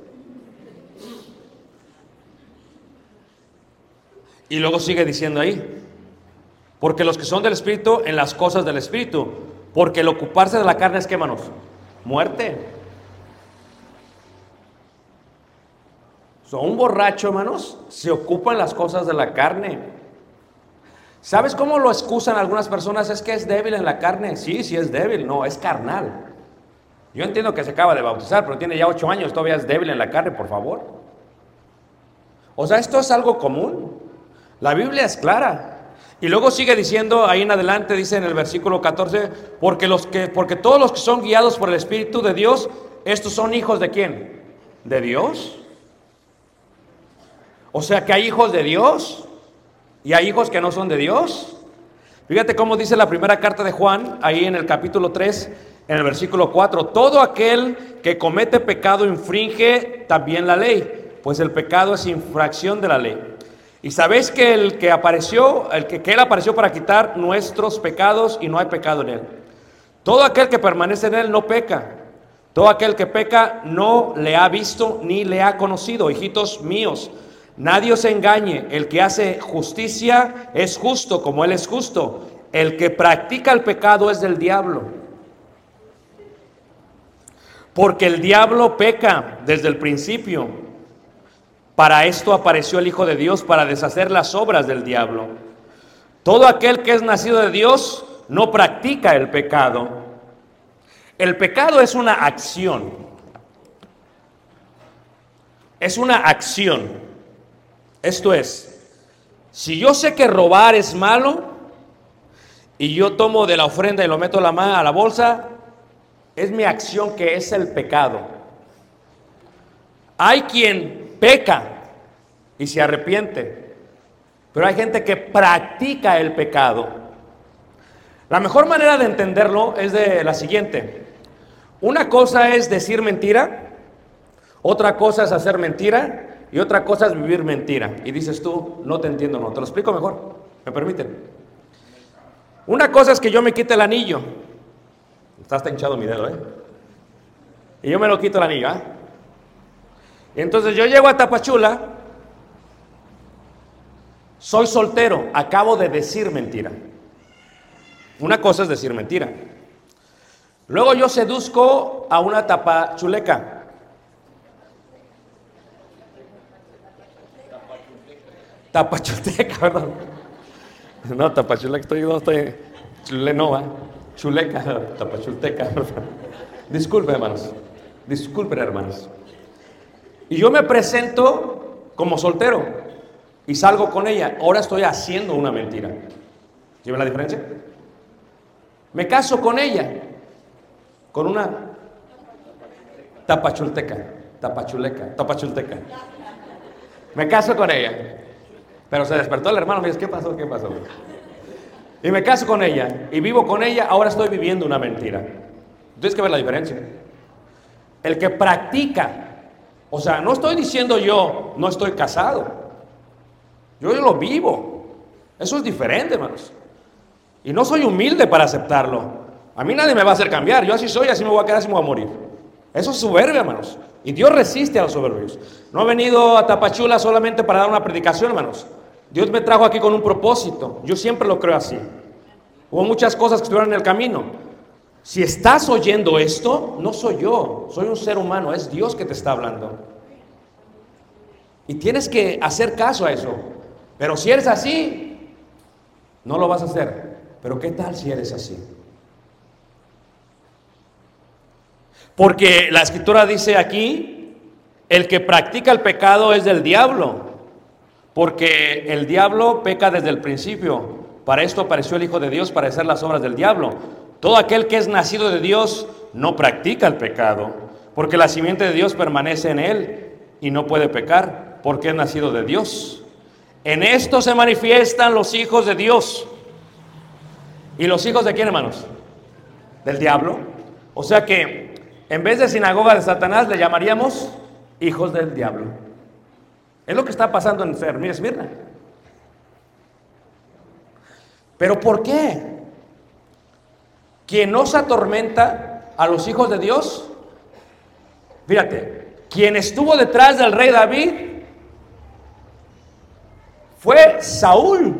Y luego sigue diciendo ahí, porque los que son del Espíritu, en las cosas del Espíritu, porque el ocuparse de la carne es, ¿qué, hermanos? Muerte. Un borracho, hermanos, se ocupa en las cosas de la carne. ¿Sabes cómo lo excusan algunas personas? Es que es débil en la carne. Sí es débil, no, es carnal. Yo entiendo que se acaba de bautizar, pero tiene ya 8 años, todavía es débil en la carne, por favor. O sea, esto es algo común. La Biblia es clara. Y luego sigue diciendo, ahí en adelante, dice en el versículo 14, porque todos los que son guiados por el Espíritu de Dios, estos son hijos ¿de quién? ¿De Dios? O sea que hay hijos de Dios y hay hijos que no son de Dios. Fíjate cómo dice la primera carta de Juan, ahí en el capítulo 3, en el versículo 4, todo aquel que comete pecado infringe también la ley, pues el pecado es infracción de la ley. Y sabéis que él apareció para quitar nuestros pecados y no hay pecado en él. Todo aquel que permanece en él no peca. Todo aquel que peca no le ha visto ni le ha conocido. Hijitos míos, nadie os engañe. El que hace justicia es justo como él es justo. El que practica el pecado es del diablo. Porque el diablo peca desde el principio. Para esto apareció el Hijo de Dios, para deshacer las obras del diablo. Todo aquel que es nacido de Dios no practica el pecado. El pecado es una acción. Es una acción. Esto es, si yo sé que robar es malo y yo tomo de la ofrenda y lo meto a la bolsa, es mi acción que es el pecado. Hay quien peca y se arrepiente, pero hay gente que practica el pecado. La mejor manera de entenderlo es de la siguiente: una cosa es decir mentira, otra cosa es hacer mentira y otra cosa es vivir mentira. Y dices tú, no te entiendo, no, te lo explico mejor, ¿me permiten? Una cosa es que yo me quite el anillo. Está hasta hinchado mi dedo, y yo me lo quito el anillo, Y entonces yo llego a Tapachula, soy soltero, acabo de decir mentira. Una cosa es decir mentira. Luego yo seduzco a una tapachuleca. Tapachulteca, perdón. No, tapachuleca, estoy chulenova, chuleca, tapachulteca. Disculpen, hermanos. Y yo me presento como soltero y salgo con ella. Ahora estoy haciendo una mentira. ¿Sí ven la diferencia? Me caso con ella, con una tapachulteca. Me caso con ella. Pero se despertó el hermano, me dice, ¿qué pasó? y me caso con ella y vivo con ella, ahora estoy viviendo una mentira. Tienes que ver la diferencia. El que practica, o sea, no estoy diciendo yo no estoy casado, yo lo vivo. Eso es diferente, hermanos. Y no soy humilde para aceptarlo. A mí nadie me va a hacer cambiar, yo así soy, así me voy a quedar, así me voy a morir. Eso es soberbia, hermanos. Y Dios resiste a los soberbios. No he venido a Tapachula solamente para dar una predicación, hermanos. Dios me trajo aquí con un propósito. Yo siempre lo creo así. Hubo muchas cosas que estuvieron en el camino. Si estás oyendo esto, no soy yo, soy un ser humano, es Dios que te está hablando. Y tienes que hacer caso a eso. Pero si eres así, no lo vas a hacer. Pero ¿qué tal si eres así? Porque la Escritura dice aquí, el que practica el pecado es del diablo, porque el diablo peca desde el principio. Para esto apareció el Hijo de Dios, para hacer las obras del diablo. Todo aquel que es nacido de Dios no practica el pecado, porque la simiente de Dios permanece en él y no puede pecar, porque es nacido de Dios. En esto se manifiestan los hijos de Dios. ¿Y los hijos de quién, hermanos? Del diablo. O sea que en vez de sinagoga de Satanás le llamaríamos hijos del diablo. Es lo que está pasando en Esmirna. ¿Pero por qué? Quien nos atormenta a los hijos de Dios, fíjate, quien estuvo detrás del rey David fue Saúl.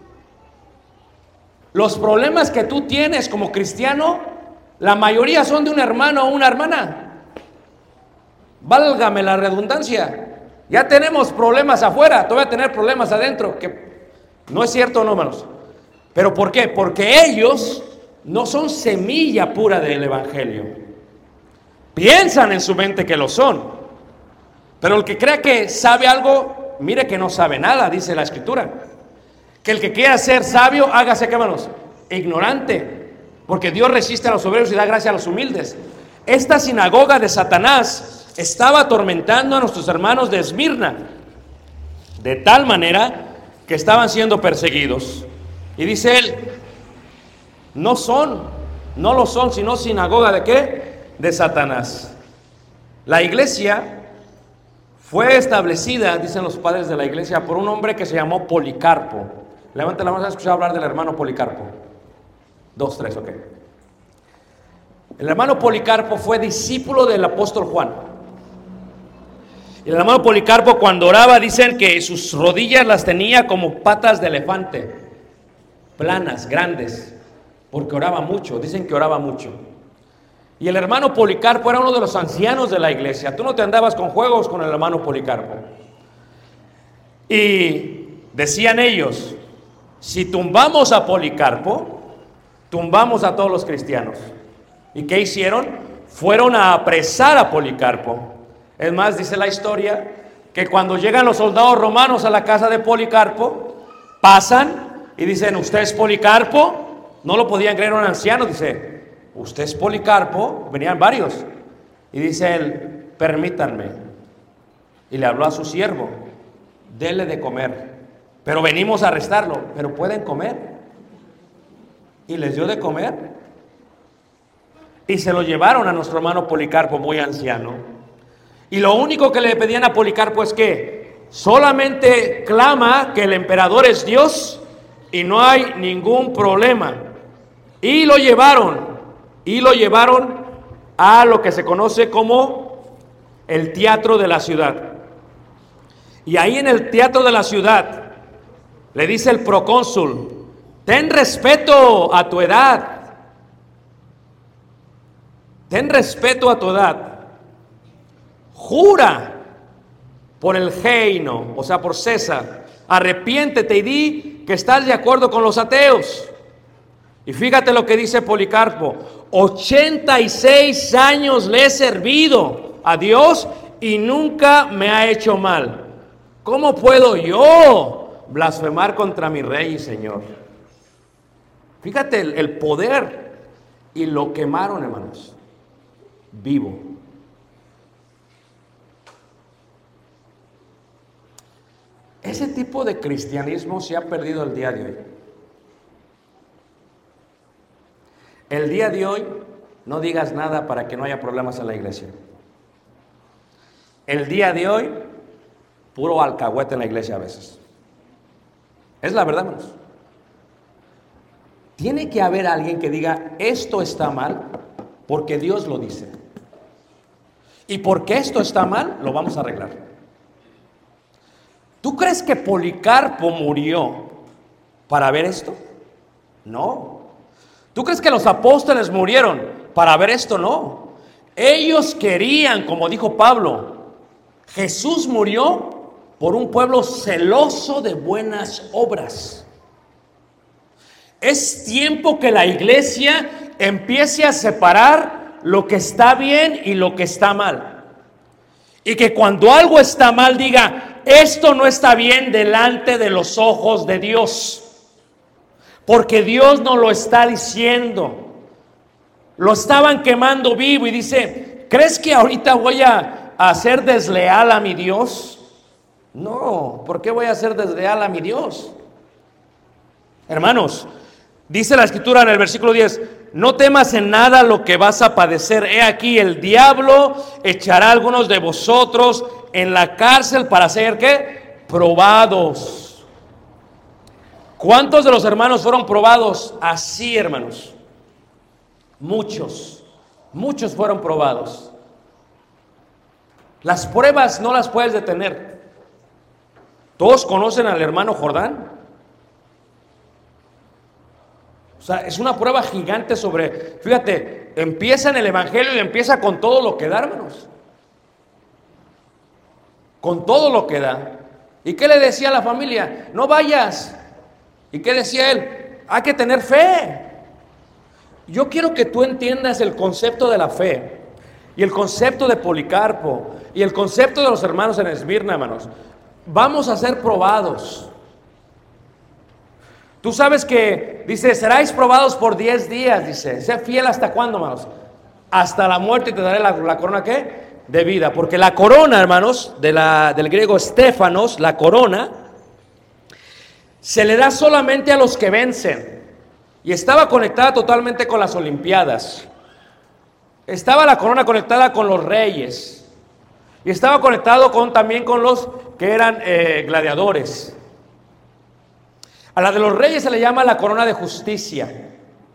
Los problemas que tú tienes como cristiano, la mayoría son de un hermano o una hermana. Válgame la redundancia. Ya tenemos problemas afuera, todavía tener problemas adentro, que no es cierto, no, hermanos. ¿Pero por qué? Porque ellos no son semilla pura del evangelio. Piensan en su mente que lo son. Pero el que crea que sabe algo, mire que no sabe nada, dice la Escritura. Que el que quiera ser sabio, hágase, ¿qué, hermanos? Ignorante. Porque Dios resiste a los soberbios y da gracia a los humildes. Esta sinagoga de Satanás estaba atormentando a nuestros hermanos de Esmirna, de tal manera que estaban siendo perseguidos. Y dice él, no lo son, sino sinagoga ¿de qué? De Satanás. La iglesia fue establecida, dicen los padres de la iglesia, por un hombre que se llamó Policarpo. Levante la mano, ¿has escuchado hablar del hermano Policarpo? 2, 3, ok. El hermano Policarpo fue discípulo del apóstol Juan. Y el hermano Policarpo, cuando oraba, dicen que sus rodillas las tenía como patas de elefante, planas, grandes, porque oraba mucho, dicen que oraba mucho. Y el hermano Policarpo era uno de los ancianos de la iglesia. Tú no te andabas con juegos con el hermano Policarpo. Y decían ellos, si tumbamos a Policarpo, tumbamos a todos los cristianos. ¿Y qué hicieron? Fueron a apresar a Policarpo. Es más, dice la historia, que cuando llegan los soldados romanos a la casa de Policarpo, pasan y dicen, ¿usted es Policarpo? No lo podían creer, un anciano, dice, ¿usted es Policarpo? Venían varios. Y dice él, permítanme. Y le habló a su siervo, denle de comer. Pero venimos a arrestarlo, pero pueden comer. Y les dio de comer. Y se lo llevaron a nuestro hermano Policarpo, muy anciano. Y lo único que le pedían a Policarpo es que solamente clama que el emperador es Dios y no hay ningún problema. Y lo llevaron a lo que se conoce como el teatro de la ciudad. Y ahí en el teatro de la ciudad le dice el procónsul, ten respeto a tu edad. Ten respeto a tu edad. Jura por el reino, o sea, por César. Arrepiéntete y di que estás de acuerdo con los ateos. Y fíjate lo que dice Policarpo. 86 años le he servido a Dios y nunca me ha hecho mal. ¿Cómo puedo yo blasfemar contra mi rey y señor? Fíjate el poder. Y lo quemaron, hermanos, vivo. Ese tipo de cristianismo se ha perdido el día de hoy. El día de hoy no digas nada para que no haya problemas en la iglesia. El día de hoy, puro alcahuete en la iglesia a veces. Es la verdad, hermanos. Tiene que haber alguien que diga, esto está mal, porque Dios lo dice. Y porque esto está mal, lo vamos a arreglar. ¿Tú crees que Policarpo murió para ver esto? No. ¿Tú crees que los apóstoles murieron para ver esto? No. Ellos querían, como dijo Pablo, Jesús murió por un pueblo celoso de buenas obras. Es tiempo que la iglesia empiece a separar lo que está bien y lo que está mal. Y que cuando algo está mal diga, esto no está bien delante de los ojos de Dios. Porque Dios no lo está diciendo. Lo estaban quemando vivo y dice, ¿crees que ahorita voy a ser desleal a mi Dios? No, ¿por qué voy a ser desleal a mi Dios? Hermanos, dice la escritura en el versículo 10, no temas en nada lo que vas a padecer. He aquí, el diablo echará a algunos de vosotros en la cárcel para ser, ¿qué? Probados. ¿Cuántos de los hermanos fueron probados? Así, hermanos. Muchos fueron probados. Las pruebas no las puedes detener. ¿Todos conocen al hermano Jordán? O sea, es una prueba gigante sobre, fíjate, empieza en el evangelio y empieza con todo lo que da, hermanos. Con todo lo que da. ¿Y qué le decía a la familia? No vayas. ¿Y qué decía él? Hay que tener fe. Yo quiero que tú entiendas el concepto de la fe y el concepto de Policarpo y el concepto de los hermanos en Esmirna, hermanos. Vamos a ser probados. Tú sabes que, dice, seráis probados por 10 días, dice. Sé fiel hasta cuándo, hermanos. Hasta la muerte, y te daré la corona, ¿qué? De vida. Porque la corona, hermanos, del griego Stéfanos, la corona, se le da solamente a los que vencen. Y estaba conectada totalmente con las Olimpiadas. Estaba la corona conectada con los reyes. Y estaba conectado también con los que eran gladiadores. A la de los reyes se le llama la corona de justicia.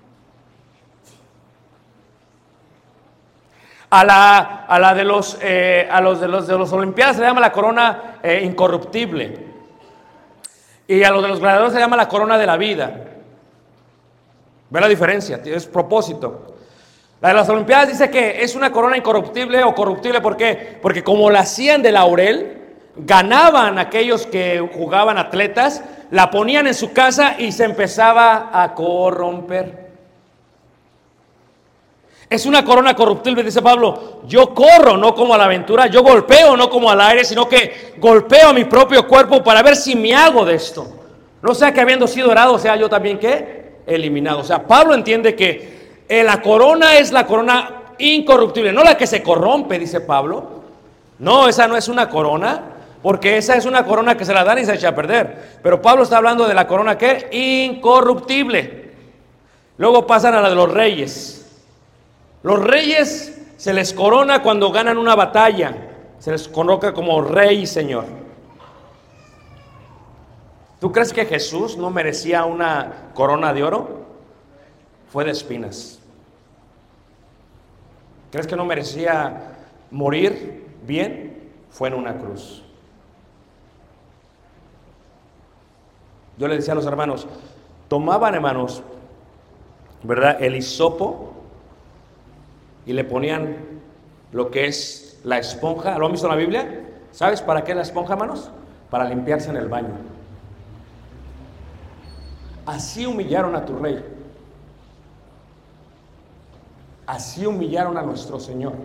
A la de los Olimpiadas se le llama la corona incorruptible. Y a los de los gladiadores se le llama la corona de la vida. ¿Ve la diferencia? Es propósito. La de las Olimpiadas dice que es una corona incorruptible o corruptible. ¿Por qué? Porque como la hacían de laurel, ganaban aquellos que jugaban atletas, la ponían en su casa y se empezaba a corromper. Es una corona corruptible, dice Pablo. Yo corro no como a la aventura, yo golpeo no como al aire, sino que golpeo a mi propio cuerpo para ver si me hago de esto. No sea que habiendo sido herado, sea yo también ¿qué? Eliminado. O sea, Pablo entiende que la corona es la corona incorruptible, no la que se corrompe, dice Pablo. No, esa no es una corona, porque esa es una corona que se la dan y se echa a perder. Pero Pablo está hablando de la corona ¿qué? Incorruptible. Luego pasan a la de los reyes. Los reyes se les corona cuando ganan una batalla. Se les coloca como rey y señor. ¿Tú crees que Jesús no merecía una corona de oro? Fue de espinas. ¿Crees que no merecía morir bien? Fue en una cruz. Yo le decía a los hermanos, tomaban, hermanos, ¿verdad? El hisopo y le ponían lo que es la esponja. ¿Lo han visto en la Biblia? ¿Sabes para qué es la esponja, hermanos? Para limpiarse en el baño. Así humillaron a tu rey. Así humillaron a nuestro Señor.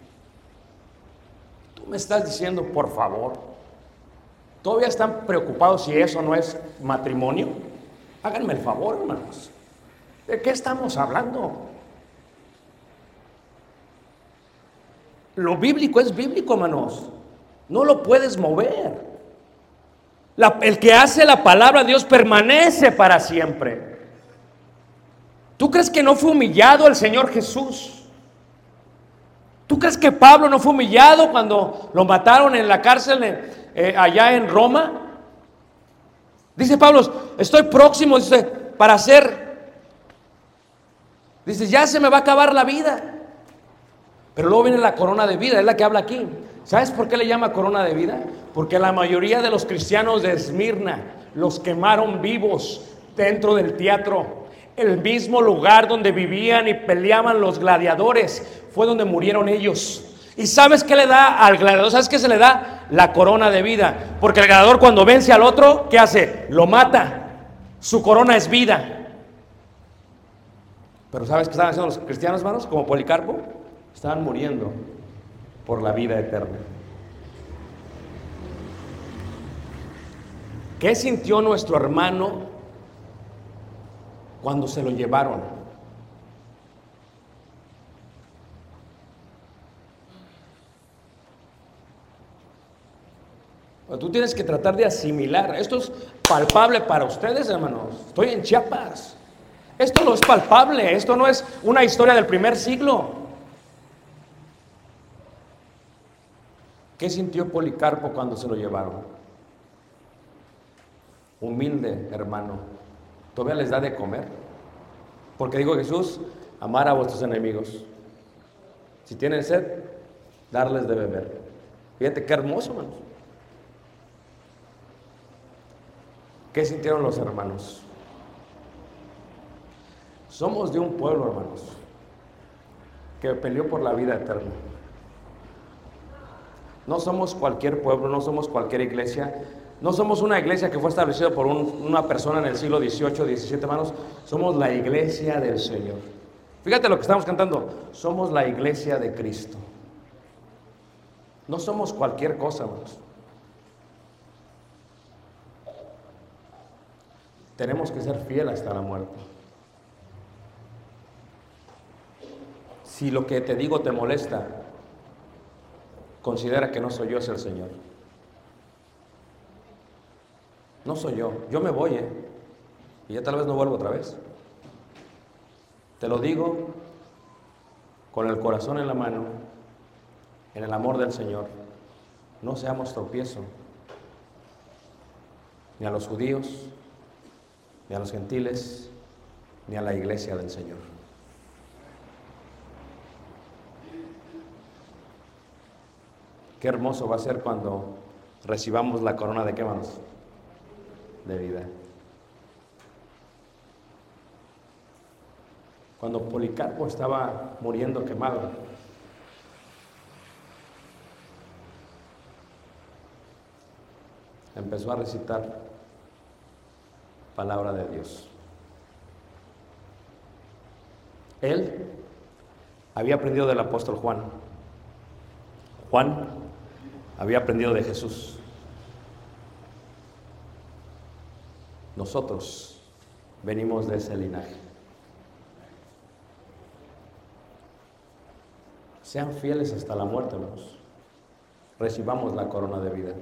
Tú me estás diciendo, por favor, ¿todavía están preocupados si eso no es matrimonio? Háganme el favor, hermanos. ¿De qué estamos hablando? Lo bíblico es bíblico, hermanos. No lo puedes mover. El que hace la palabra de Dios permanece para siempre. ¿Tú crees que no fue humillado el Señor Jesús? ¿Tú crees que Pablo no fue humillado cuando lo mataron en la cárcel allá en Roma? Dice Pablo, estoy próximo, dice, para ser, dice, ya se me va a acabar la vida. Pero luego viene la corona de vida, es la que habla aquí. ¿Sabes por qué le llama corona de vida? Porque la mayoría de los cristianos de Esmirna los quemaron vivos dentro del teatro. El mismo lugar donde vivían y peleaban los gladiadores fue donde murieron ellos. ¿Y sabes qué le da al gladiador? ¿Sabes qué se le da? La corona de vida. Porque el gladiador, cuando vence al otro, ¿qué hace? Lo mata. Su corona es vida. Pero ¿sabes qué estaban haciendo los cristianos, hermanos? Como Policarpo, estaban muriendo por la vida eterna. ¿Qué sintió nuestro hermano cuando se lo llevaron? Tú tienes que tratar de asimilar. Esto es palpable para ustedes, hermanos. Estoy en Chiapas. Esto no es palpable. Esto no es una historia del primer siglo. ¿Qué sintió Policarpo cuando se lo llevaron? Humilde, hermano. ¿Todavía les da de comer? Porque dijo Jesús, amar a vuestros enemigos. Si tienen sed, darles de beber. Fíjate qué hermoso, hermanos. ¿Qué sintieron los hermanos? Somos de un pueblo, hermanos, que peleó por la vida eterna. No somos cualquier pueblo, no somos cualquier iglesia. No somos una iglesia que fue establecida por una persona en el siglo XVIII, XVII, hermanos. Somos la iglesia del Señor. Fíjate lo que estamos cantando. Somos la iglesia de Cristo. No somos cualquier cosa, hermanos. Tenemos que ser fieles hasta la muerte. Si lo que te digo te molesta, considera que no soy yo, es el Señor. No soy yo me voy, y ya tal vez no vuelvo otra vez. Te lo digo con el corazón en la mano, en el amor del Señor. No seamos tropiezo, ni a los judíos, ni a los gentiles, ni a la iglesia del Señor. Qué hermoso va a ser cuando recibamos la corona de, ¿qué, hermanos? De vida. Cuando Policarpo estaba muriendo quemado, empezó a recitar palabra de Dios. Él había aprendido del apóstol Juan. Juan había aprendido de Jesús. Nosotros venimos de ese linaje. Sean fieles hasta la muerte, hermanos. Recibamos la corona de vida.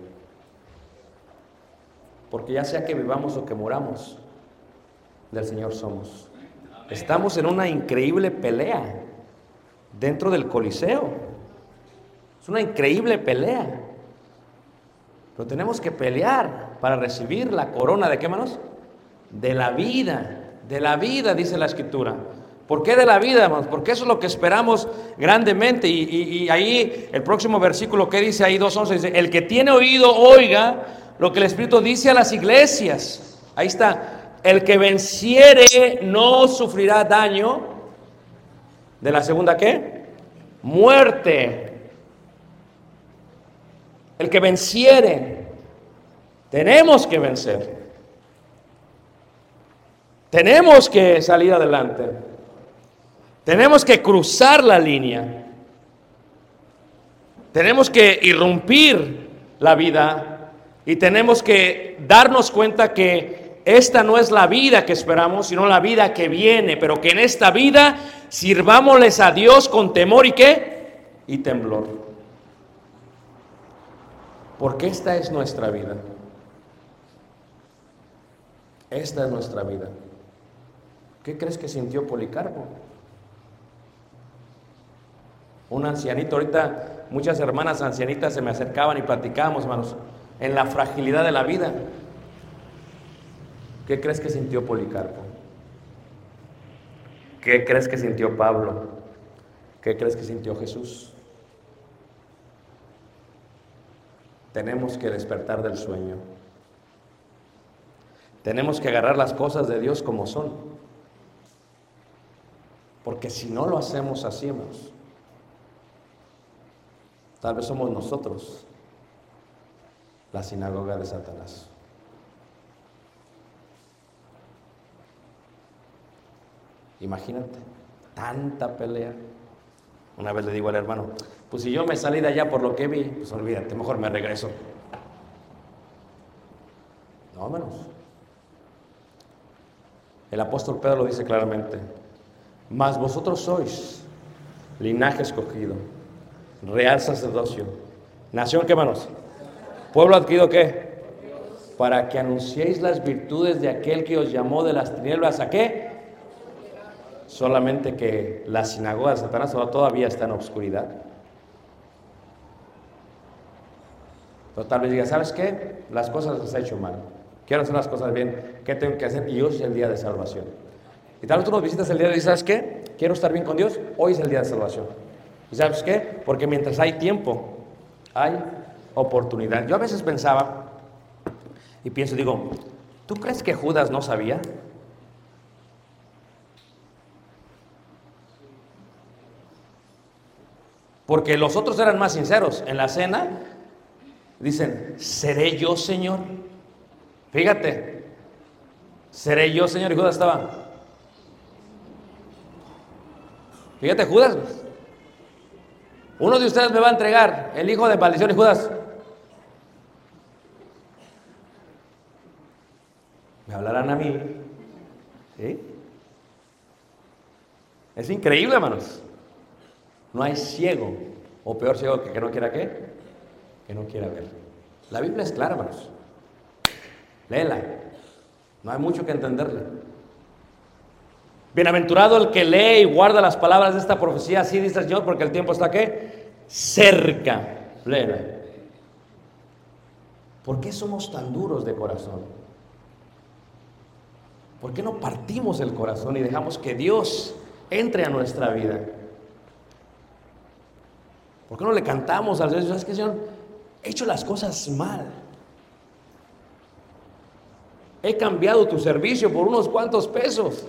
Porque ya sea que vivamos o que muramos, del Señor somos. Estamos en una increíble pelea dentro del Coliseo. Es una increíble pelea. Pero tenemos que pelear para recibir la corona de, ¿qué, hermanos? De la vida, dice la Escritura. ¿Por qué de la vida, hermanos? Porque eso es lo que esperamos grandemente. Y ahí el próximo versículo, ¿qué dice ahí? 2:11, dice, el que tiene oído, oiga lo que el Espíritu dice a las iglesias. Ahí está. El que venciere no sufrirá daño de la segunda, ¿qué? Muerte. El que venciere. Tenemos que vencer. Tenemos que salir adelante. Tenemos que cruzar la línea. Tenemos que irrumpir la vida y tenemos que darnos cuenta que esta no es la vida que esperamos, sino la vida que viene, pero que en esta vida sirvámosles a Dios con temor y ¿qué? Y temblor. Porque esta es nuestra vida. Esta es nuestra vida. ¿Qué crees que sintió Policarpo? Un ancianito, ahorita muchas hermanas ancianitas se me acercaban y platicábamos, hermanos, en la fragilidad de la vida. ¿Qué crees que sintió Policarpo? ¿Qué crees que sintió Pablo? ¿Qué crees que sintió Jesús? Tenemos que despertar del sueño. Tenemos que agarrar las cosas de Dios como son. Porque si no lo hacemos así, hermanos, tal vez somos nosotros la sinagoga de Satanás. Imagínate, tanta pelea. Una vez le digo al hermano, pues si yo me salí de allá por lo que vi, pues olvídate, mejor me regreso. No, hermanos. El apóstol Pedro lo dice claramente, mas vosotros sois linaje escogido, real sacerdocio, nación, ¿qué, hermanos? Pueblo adquirido, ¿qué? Para que anunciéis las virtudes de aquel que os llamó de las tinieblas, ¿a qué? Solamente que la sinagoga de Satanás todavía está en obscuridad. Pero tal vez diga, ¿sabes qué? Las cosas las he hecho mal. Quiero hacer las cosas bien. ¿Qué tengo que hacer? Y hoy es el día de salvación. Y tal vez tú nos visitas el día de hoy y ¿sabes qué? Quiero estar bien con Dios. Hoy es el día de salvación. ¿Y sabes qué? Porque mientras hay tiempo, hay oportunidad. Yo a veces pensaba y pienso, digo, ¿tú crees que Judas no sabía? Porque los otros eran más sinceros. En la cena dicen, ¿seré yo, Señor? Fíjate, ¿seré yo, Señor? Y Judas estaba. Fíjate, Judas. Uno de ustedes me va a entregar, el hijo de maldición, y Judas. ¿Me hablarán a mí? ¿Sí? Es increíble, hermanos. No hay ciego, o peor ciego que no quiera ¿qué? Que no quiera ver. La Biblia es clara, hermanos. Léela. No hay mucho que entenderle. Bienaventurado el que lee y guarda las palabras de esta profecía, así dice el Señor, porque el tiempo está ¿qué? Cerca. Léela. ¿Por qué somos tan duros de corazón? ¿Por qué no partimos el corazón y dejamos que Dios entre a nuestra vida? ¿Por qué no le cantamos al Señor? ¿Sabes qué, Señor? He hecho las cosas mal. He cambiado tu servicio por unos cuantos pesos.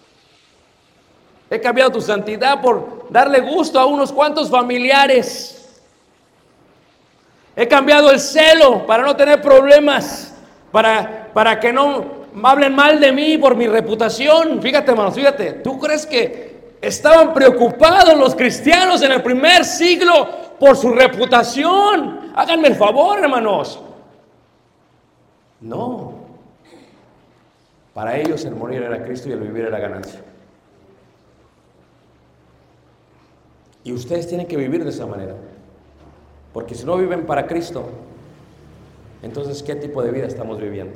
He cambiado tu santidad por darle gusto a unos cuantos familiares. He cambiado el celo para no tener problemas, para que no hablen mal de mí por mi reputación. Fíjate, hermanos, fíjate. ¿Tú crees que estaban preocupados los cristianos en el primer siglo por su reputación? Háganme el favor, hermanos. No. Para ellos el morir era Cristo y el vivir era ganancia. Y ustedes tienen que vivir de esa manera. Porque si no viven para Cristo, entonces ¿qué tipo de vida estamos viviendo?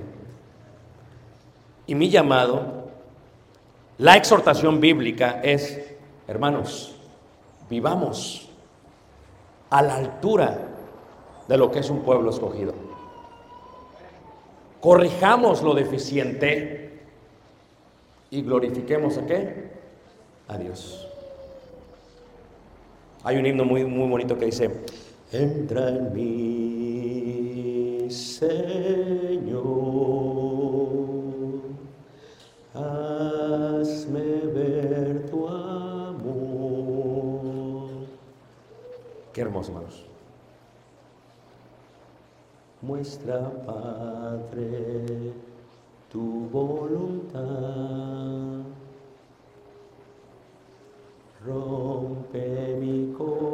Y mi llamado, la exhortación bíblica es, hermanos, vivamos a la altura de lo que es un pueblo escogido. Corrijamos lo deficiente y glorifiquemos ¿a qué? A Dios. Hay un himno muy bonito que dice, entra en mí, Señor, hazme ver tu amor. Qué hermoso, hermanos. Muestra, Padre, tu voluntad. Rompe mi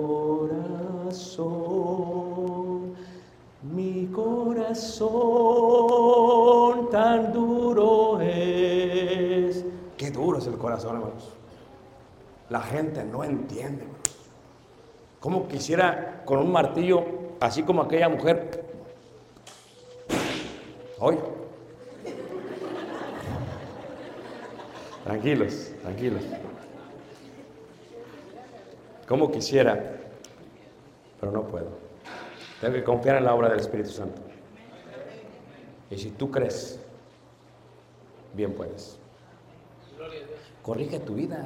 corazón tan duro es. Qué duro es el corazón, hermanos. La gente no entiende, hermanos. Como quisiera con un martillo, así como aquella mujer. Hoy. Tranquilos, tranquilos. Como quisiera, pero no puedo. Tengo que confiar en la obra del Espíritu Santo. Y si tú crees, bien puedes. Corrige tu vida.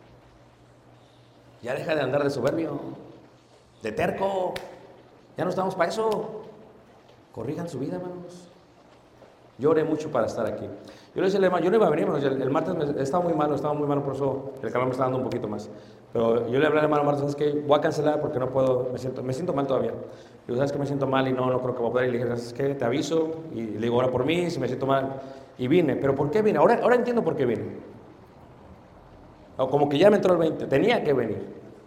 Ya deja de andar de soberbio, de terco. Ya no estamos para eso. Corrijan su vida, hermanos. Yo oré mucho para estar aquí. Yo le decía al hermano, yo no iba a venir, hermanos. El martes estaba muy malo, por eso el calor me está dando un poquito más. Pero yo le hablé al hermano Martes, ¿sabes qué? Voy a cancelar porque no puedo, me siento mal todavía. Digo, ¿sabes qué? Me siento mal y no creo que voy a poder. Y le dije, ¿sabes qué? Te aviso. Y le digo, ora por mí, si me siento mal. Y vine. ¿Pero por qué vine? Ahora entiendo por qué vine. O como que ya me entró el 20. Tenía que venir.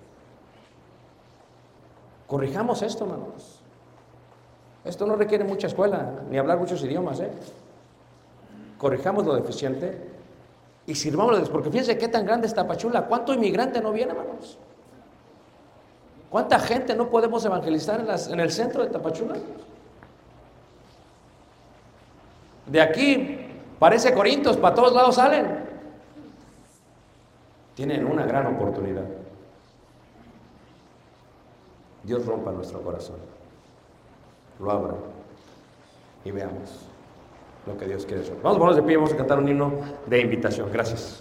Corrijamos esto, hermanos. Esto no requiere mucha escuela, ni hablar muchos idiomas, Corrijamos lo deficiente y sirvámoslo, porque fíjense qué tan grande es Tapachula. ¿Cuánto inmigrante no viene, hermanos? ¿Cuánta gente no podemos evangelizar en el centro de Tapachula? De aquí parece Corintios, para todos lados salen. Tienen una gran oportunidad. Dios rompa nuestro corazón, lo abra y veamos lo que Dios quiere hacer. Vamos a ponernos de pie, vamos a cantar un himno de invitación. Gracias.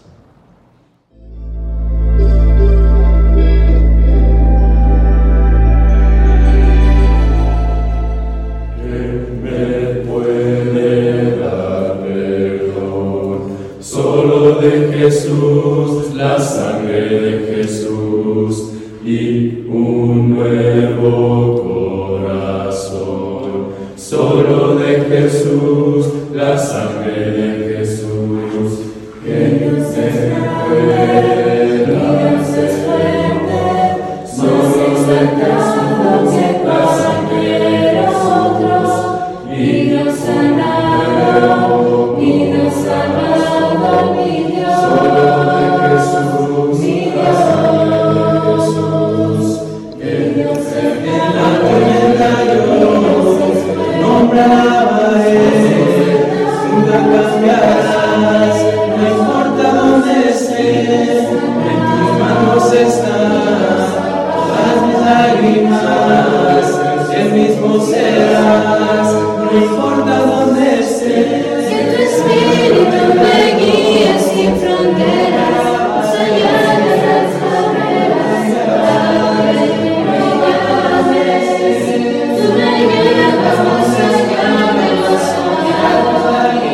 Él me puede dar perdón, solo de Jesús, la sangre de Jesús y un nuevo corazón, solo de Jesús, la sangre de Jesús, que Dios es fuerte, Dios es fuerte, solo de Jesús, la sangre de nosotros, y Dios sanado, y Dios sanado, mi Dios, solo de Jesús, mi Dios, que Dios es en la tormenta yo nombraba cambiarás, no importa dónde estés, en tus manos están todas mis lágrimas, el mismo serás, no importa dónde estés, que tu espíritu me guíe sin fronteras, más allá de las barreras, tú me llevas más allá de los soñados.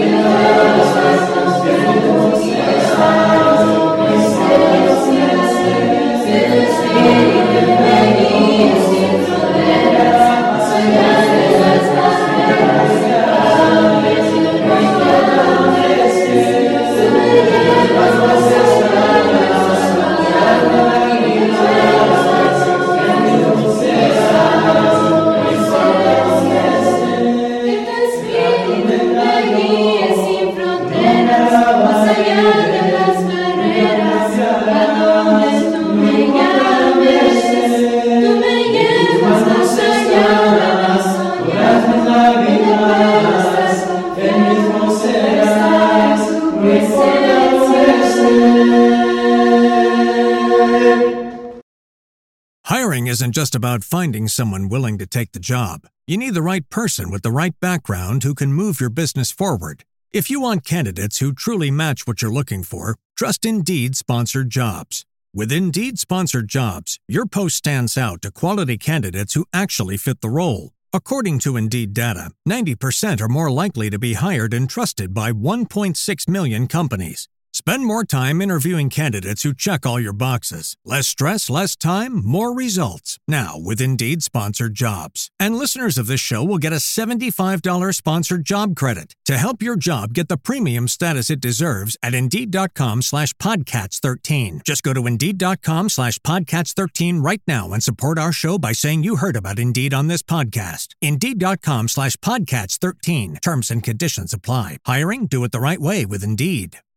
Hiring isn't just about finding someone willing to take the job. You need the right person with the right background who can move your business forward. If you want candidates who truly match what you're looking for, trust Indeed Sponsored Jobs. With Indeed Sponsored Jobs, your post stands out to quality candidates who actually fit the role. According to Indeed data, 90% are more likely to be hired and trusted by 1.6 million companies. Spend more time interviewing candidates who check all your boxes. Less stress, less time, more results. Now with Indeed Sponsored Jobs. And listeners of this show will get a $75 sponsored job credit to help your job get the premium status it deserves at Indeed.com/Podcats13. Just go to Indeed.com/Podcats13 right now and support our show by saying you heard about Indeed on this podcast. Indeed.com/Podcats13. Terms and conditions apply. Hiring? Do it the right way with Indeed.